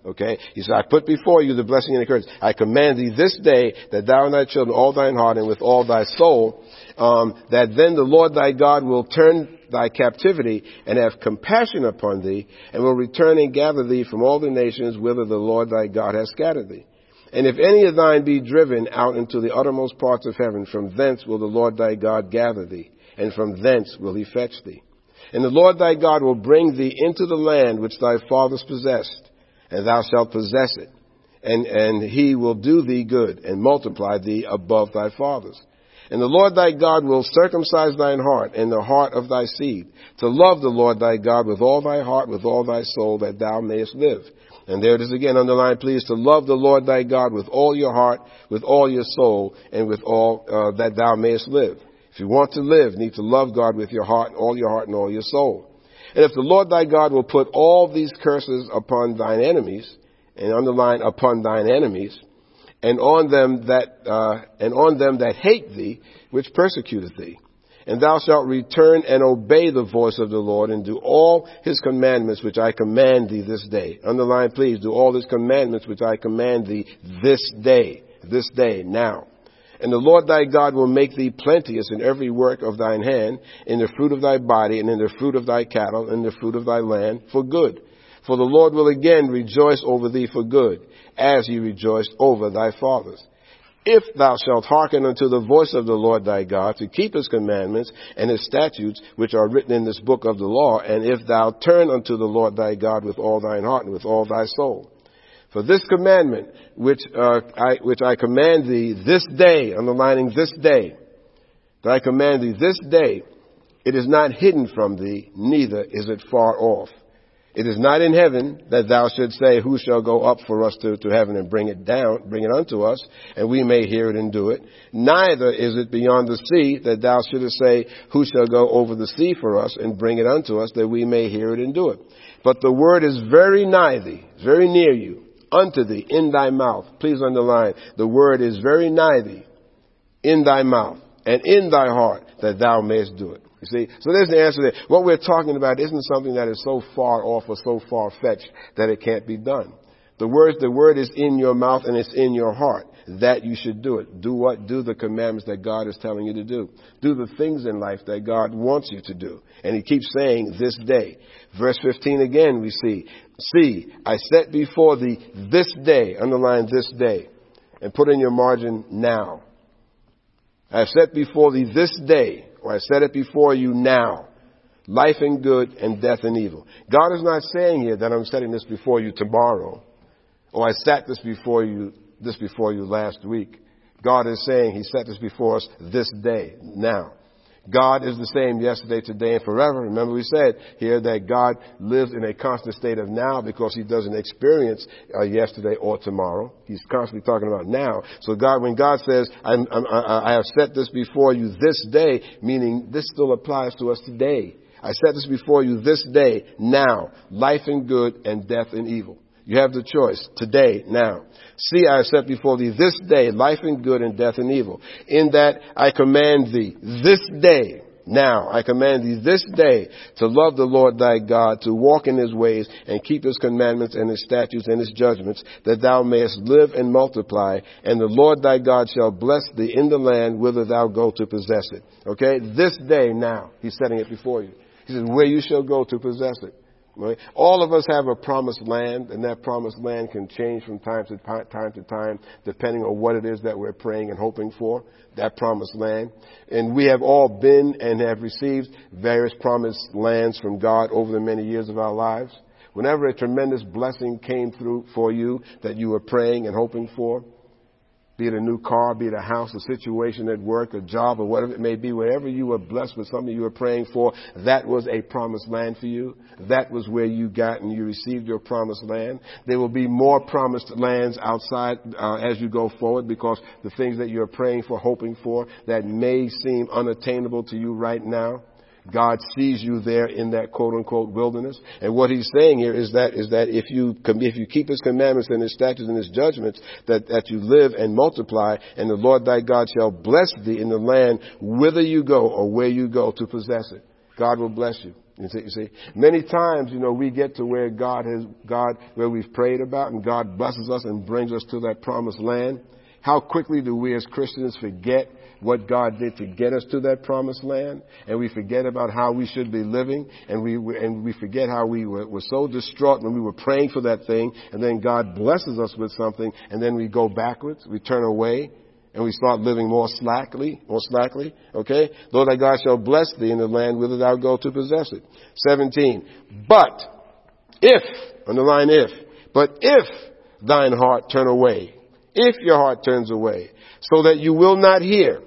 Okay? He said, I put before you the blessing and the curse. I command thee this day that thou and thy children, all thine heart and with all thy soul, um, that then the Lord thy God will turn thy captivity and have compassion upon thee, and will return and gather thee from all the nations whither the Lord thy God has scattered thee. And if any of thine be driven out into the uttermost parts of heaven, from thence will the Lord thy God gather thee, and from thence will he fetch thee. And the Lord thy God will bring thee into the land which thy fathers possessed, and thou shalt possess it. And, and he will do thee good, and multiply thee above thy fathers. And the Lord thy God will circumcise thine heart and the heart of thy seed, to love the Lord thy God with all thy heart, with all thy soul, that thou mayest live. And there it is again underlined, please, to love the Lord thy God with all your heart, with all your soul, and with all uh, that thou mayest live. If you want to live, you need to love God with your heart, all your heart, and all your soul. And if the Lord thy God will put all these curses upon thine enemies, and underline upon thine enemies, and on them that uh, and on them that hate thee, which persecuteth thee, and thou shalt return and obey the voice of the Lord, and do all his commandments which I command thee this day. Underline, please, do all his commandments which I command thee this day, this day, now. And the Lord thy God will make thee plenteous in every work of thine hand, in the fruit of thy body, and in the fruit of thy cattle, and in the fruit of thy land, for good. For the Lord will again rejoice over thee for good, as he rejoiced over thy fathers. If thou shalt hearken unto the voice of the Lord thy God, to keep his commandments and his statutes, which are written in this book of the law, and if thou turn unto the Lord thy God with all thine heart and with all thy soul. For this commandment, which, uh, I, which I command thee this day, underlining this day, that I command thee this day, it is not hidden from thee, neither is it far off. It is not in heaven that thou shouldst say, who shall go up for us to, to heaven and bring it down, bring it unto us, and we may hear it and do it. Neither is it beyond the sea that thou shouldst say, who shall go over the sea for us and bring it unto us, that we may hear it and do it. But the word is very nigh thee, very near you, unto thee, in thy mouth. Please underline, the word is very nigh thee, in thy mouth, and in thy heart, that thou mayest do it. You see, so there's the answer there. What we're talking about isn't something that is so far off or so far-fetched that it can't be done. The word, the word is in your mouth and it's in your heart that you should do it. Do what? Do the commandments that God is telling you to do. Do the things in life that God wants you to do. And he keeps saying this day. Verse fifteen again we see, see, I set before thee this day, underline this day, and put in your margin now. I have set before thee this day, or I set it before you now, life and good and death and evil. God is not saying here that I'm setting this before you tomorrow, or I sat this before you, this before you last week. God is saying he set this before us this day, now. God is the same yesterday, today, and forever. Remember we said here that God lives in a constant state of now because he doesn't experience uh, yesterday or tomorrow. He's constantly talking about now. So God, when God says, I'm, I'm, I have set this before you this day, meaning this still applies to us today. I set this before you this day, now, life and good and death and evil. You have the choice today, now. See, I have set before thee this day life and good and death and evil. In that I command thee this day, now, I command thee this day to love the Lord thy God, to walk in his ways and keep his commandments and his statutes and his judgments, that thou mayest live and multiply. And the Lord thy God shall bless thee in the land whither thou go to possess it. Okay? This day, now, he's setting it before you. He says, where you shall go to possess it. Right? All of us have a promised land, and that promised land can change from time to time to time, depending on what it is that we're praying and hoping for, that promised land. And we have all been and have received various promised lands from God over the many years of our lives. Whenever a tremendous blessing came through for you that you were praying and hoping for, be it a new car, be it a house, a situation at work, a job, or whatever it may be, wherever you were blessed with something you were praying for, that was a promised land for you. That was where you got and you received your promised land. There will be more promised lands outside uh, as you go forward, because the things that you're praying for, hoping for, that may seem unattainable to you right now, God sees you there in that quote-unquote wilderness. And what he's saying here is that is that if you if you keep his commandments and his statutes and his judgments, that, that you live and multiply, and the Lord thy God shall bless thee in the land whither you go or where you go to possess it. God will bless you. You see, you see, many times, you know, we get to where God has, God, where we've prayed about, and God blesses us and brings us to that promised land. How quickly do we as Christians forget what God did to get us to that promised land? And we forget about how we should be living, and we, and we forget how we were, were so distraught when we were praying for that thing, and then God blesses us with something, and then we go backwards, we turn away, and we start living more slackly, more slackly, okay? Lord thy God shall bless thee in the land whither thou go to possess it. seventeen. But if, underline if, but if thine heart turn away, if your heart turns away, so that you will not hear,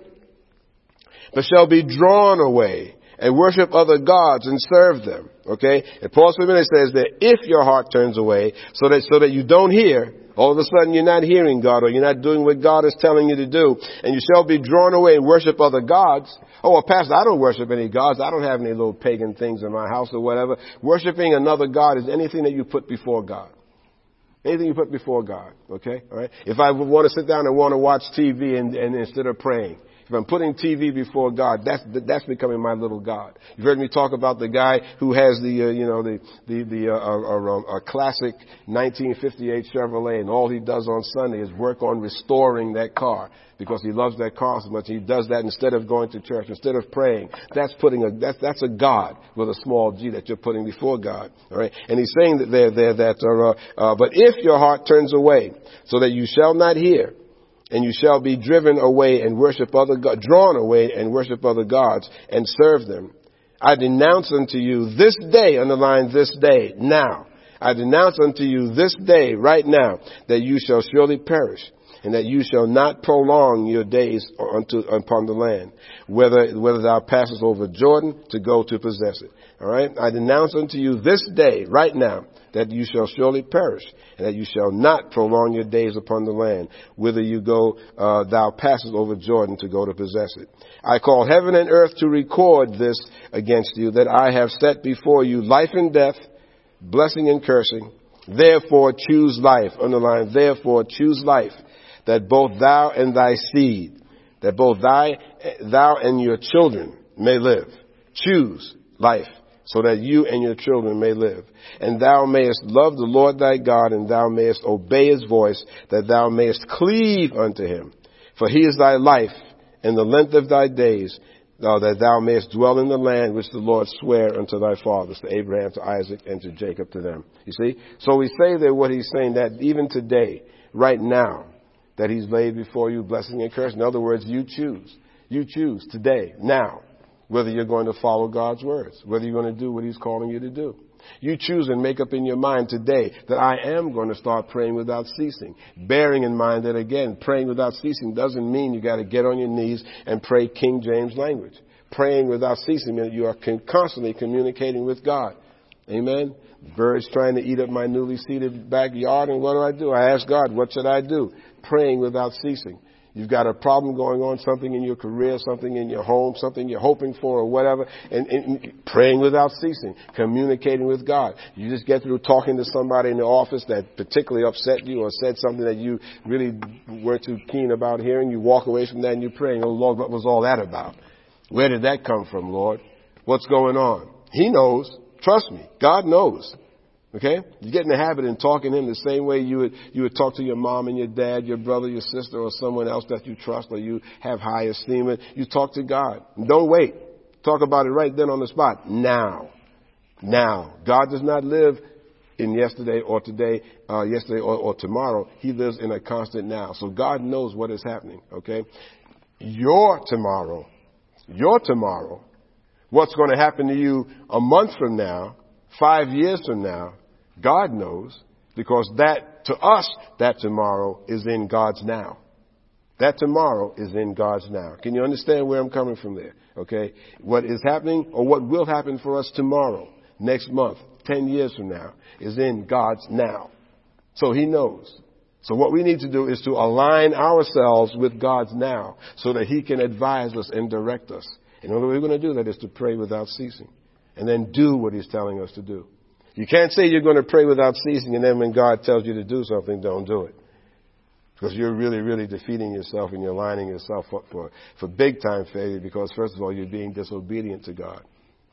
but shall be drawn away and worship other gods and serve them, okay? And Paul Smith says that if your heart turns away, so that, so that you don't hear, all of a sudden you're not hearing God, or you're not doing what God is telling you to do, and you shall be drawn away and worship other gods. Oh, well, Pastor, I don't worship any gods. I don't have any little pagan things in my house or whatever. Worshiping another God is anything that you put before God. Anything you put before God, okay? All right? If I want to sit down and want to watch T V and, and instead of praying, if I'm putting T V before God, that's that's becoming my little God. You've heard me talk about the guy who has the uh, you know the the the uh, uh, uh, classic nineteen fifty-eight Chevrolet, and all he does on Sunday is work on restoring that car because he loves that car so much. He does that instead of going to church, instead of praying. That's putting a that's that's a God with a small g that you're putting before God. All right, and he's saying that there there that uh, uh, but if your heart turns away, so that you shall not hear, and you shall be driven away and worship other gods, drawn away and worship other gods and serve them. I denounce unto you this day, underline this day, now. I denounce unto you this day, right now, that you shall surely perish, and that you shall not prolong your days unto, upon the land, whether, whether thou passest over Jordan to go to possess it. All right. I denounce unto you this day, right now, that you shall surely perish, and that you shall not prolong your days upon the land, whither you go, uh, thou passest over Jordan to go to possess it. I call heaven and earth to record this against you, that I have set before you life and death, blessing and cursing. Therefore choose life, underline, therefore choose life, that both thou and thy seed, that both thy, thou and your children may live. Choose life, so that you and your children may live. And thou mayest love the Lord thy God, and thou mayest obey his voice, that thou mayest cleave unto him. For he is thy life, and the length of thy days, uh, that thou mayest dwell in the land which the Lord sware unto thy fathers, to Abraham, to Isaac, and to Jacob, to them. You see? So we say that what he's saying, that even today, right now, that he's laid before you blessing and curse. In other words, you choose. You choose today, now, whether you're going to follow God's words, whether you're going to do what he's calling you to do. You choose and make up in your mind today that I am going to start praying without ceasing. Bearing in mind that, again, praying without ceasing doesn't mean you got to get on your knees and pray King James language. Praying without ceasing means you are constantly communicating with God. Amen. Birds trying to eat up my newly seeded backyard, and what do I do? I ask God, what should I do? Praying without ceasing. You've got a problem going on, something in your career, something in your home, something you're hoping for or whatever, and, and praying without ceasing, communicating with God. You just get through talking to somebody in the office that particularly upset you or said something that you really weren't too keen about hearing. You walk away from that and you're praying, oh, Lord, what was all that about? Where did that come from, Lord? What's going on? He knows. Trust me. God knows. Okay? You get in the habit of talking to him the same way you would, you would talk to your mom and your dad, your brother, your sister, or someone else that you trust or you have high esteem in. You talk to God. Don't wait. Talk about it right then on the spot. Now. Now. God does not live in yesterday or today, uh, yesterday or, or tomorrow. He lives in a constant now. So God knows what is happening. Okay? Your tomorrow, your tomorrow, what's going to happen to you a month from now, five years from now, God knows, because that, to us, that tomorrow is in God's now. That tomorrow is in God's now. Can you understand where I'm coming from there? Okay? What is happening or what will happen for us tomorrow, next month, ten years from now, is in God's now. So he knows. So what we need to do is to align ourselves with God's now so that he can advise us and direct us. And the only way we're going to do that is to pray without ceasing. And then do what he's telling us to do. You can't say you're going to pray without ceasing, and then when God tells you to do something, don't do it. Because you're really, really defeating yourself, and you're lining yourself up for, for big time failure, because first of all, you're being disobedient to God.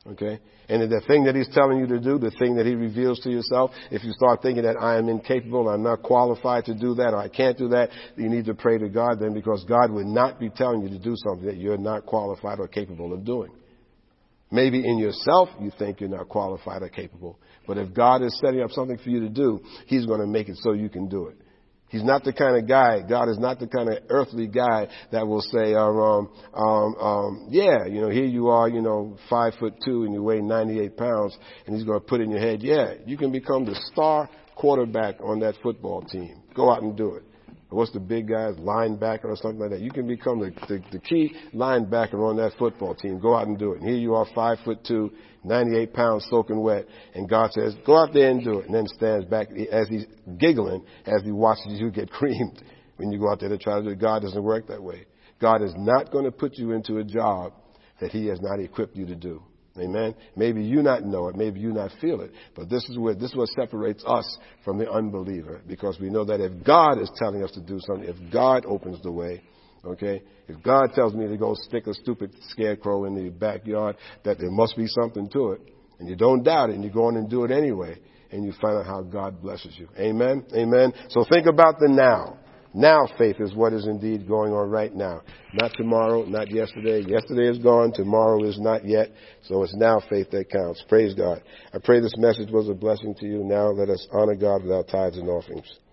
Okay? And the thing that he's telling you to do, the thing that he reveals to yourself, if you start thinking that I am incapable, I'm not qualified to do that, or I can't do that, you need to pray to God then, because God would not be telling you to do something that you're not qualified or capable of doing. Maybe in yourself you think you're not qualified or capable, but if God is setting up something for you to do, he's going to make it so you can do it. He's not the kind of guy, God is not the kind of earthly guy that will say, um, um, um, yeah, you know, here you are, you know, five foot two and you weigh ninety-eight pounds, and he's going to put in your head, yeah, you can become the star quarterback on that football team. Go out and do it. What's the big guys, linebacker or something like that? You can become the, the, the key linebacker on that football team. Go out and do it. And here you are, five foot two, ninety-eight pounds soaking wet. And God says, go out there and do it. And then stands back as he's giggling as he watches you get creamed when you go out there to try to do it. God doesn't work that way. God is not going to put you into a job that he has not equipped you to do. Amen. Maybe you not know it. Maybe you not feel it. But this is where, this is what separates us from the unbeliever. Because we know that if God is telling us to do something, if God opens the way, okay, if God tells me to go stick a stupid scarecrow in the backyard, that there must be something to it. And you don't doubt it and you go on and do it anyway. And you find out how God blesses you. Amen. Amen. So think about the now. Now faith is what is indeed going on right now. Not tomorrow, not yesterday. Yesterday is gone. Tomorrow is not yet. So it's now faith that counts. Praise God. I pray this message was a blessing to you. Now let us honor God with our tithes and offerings.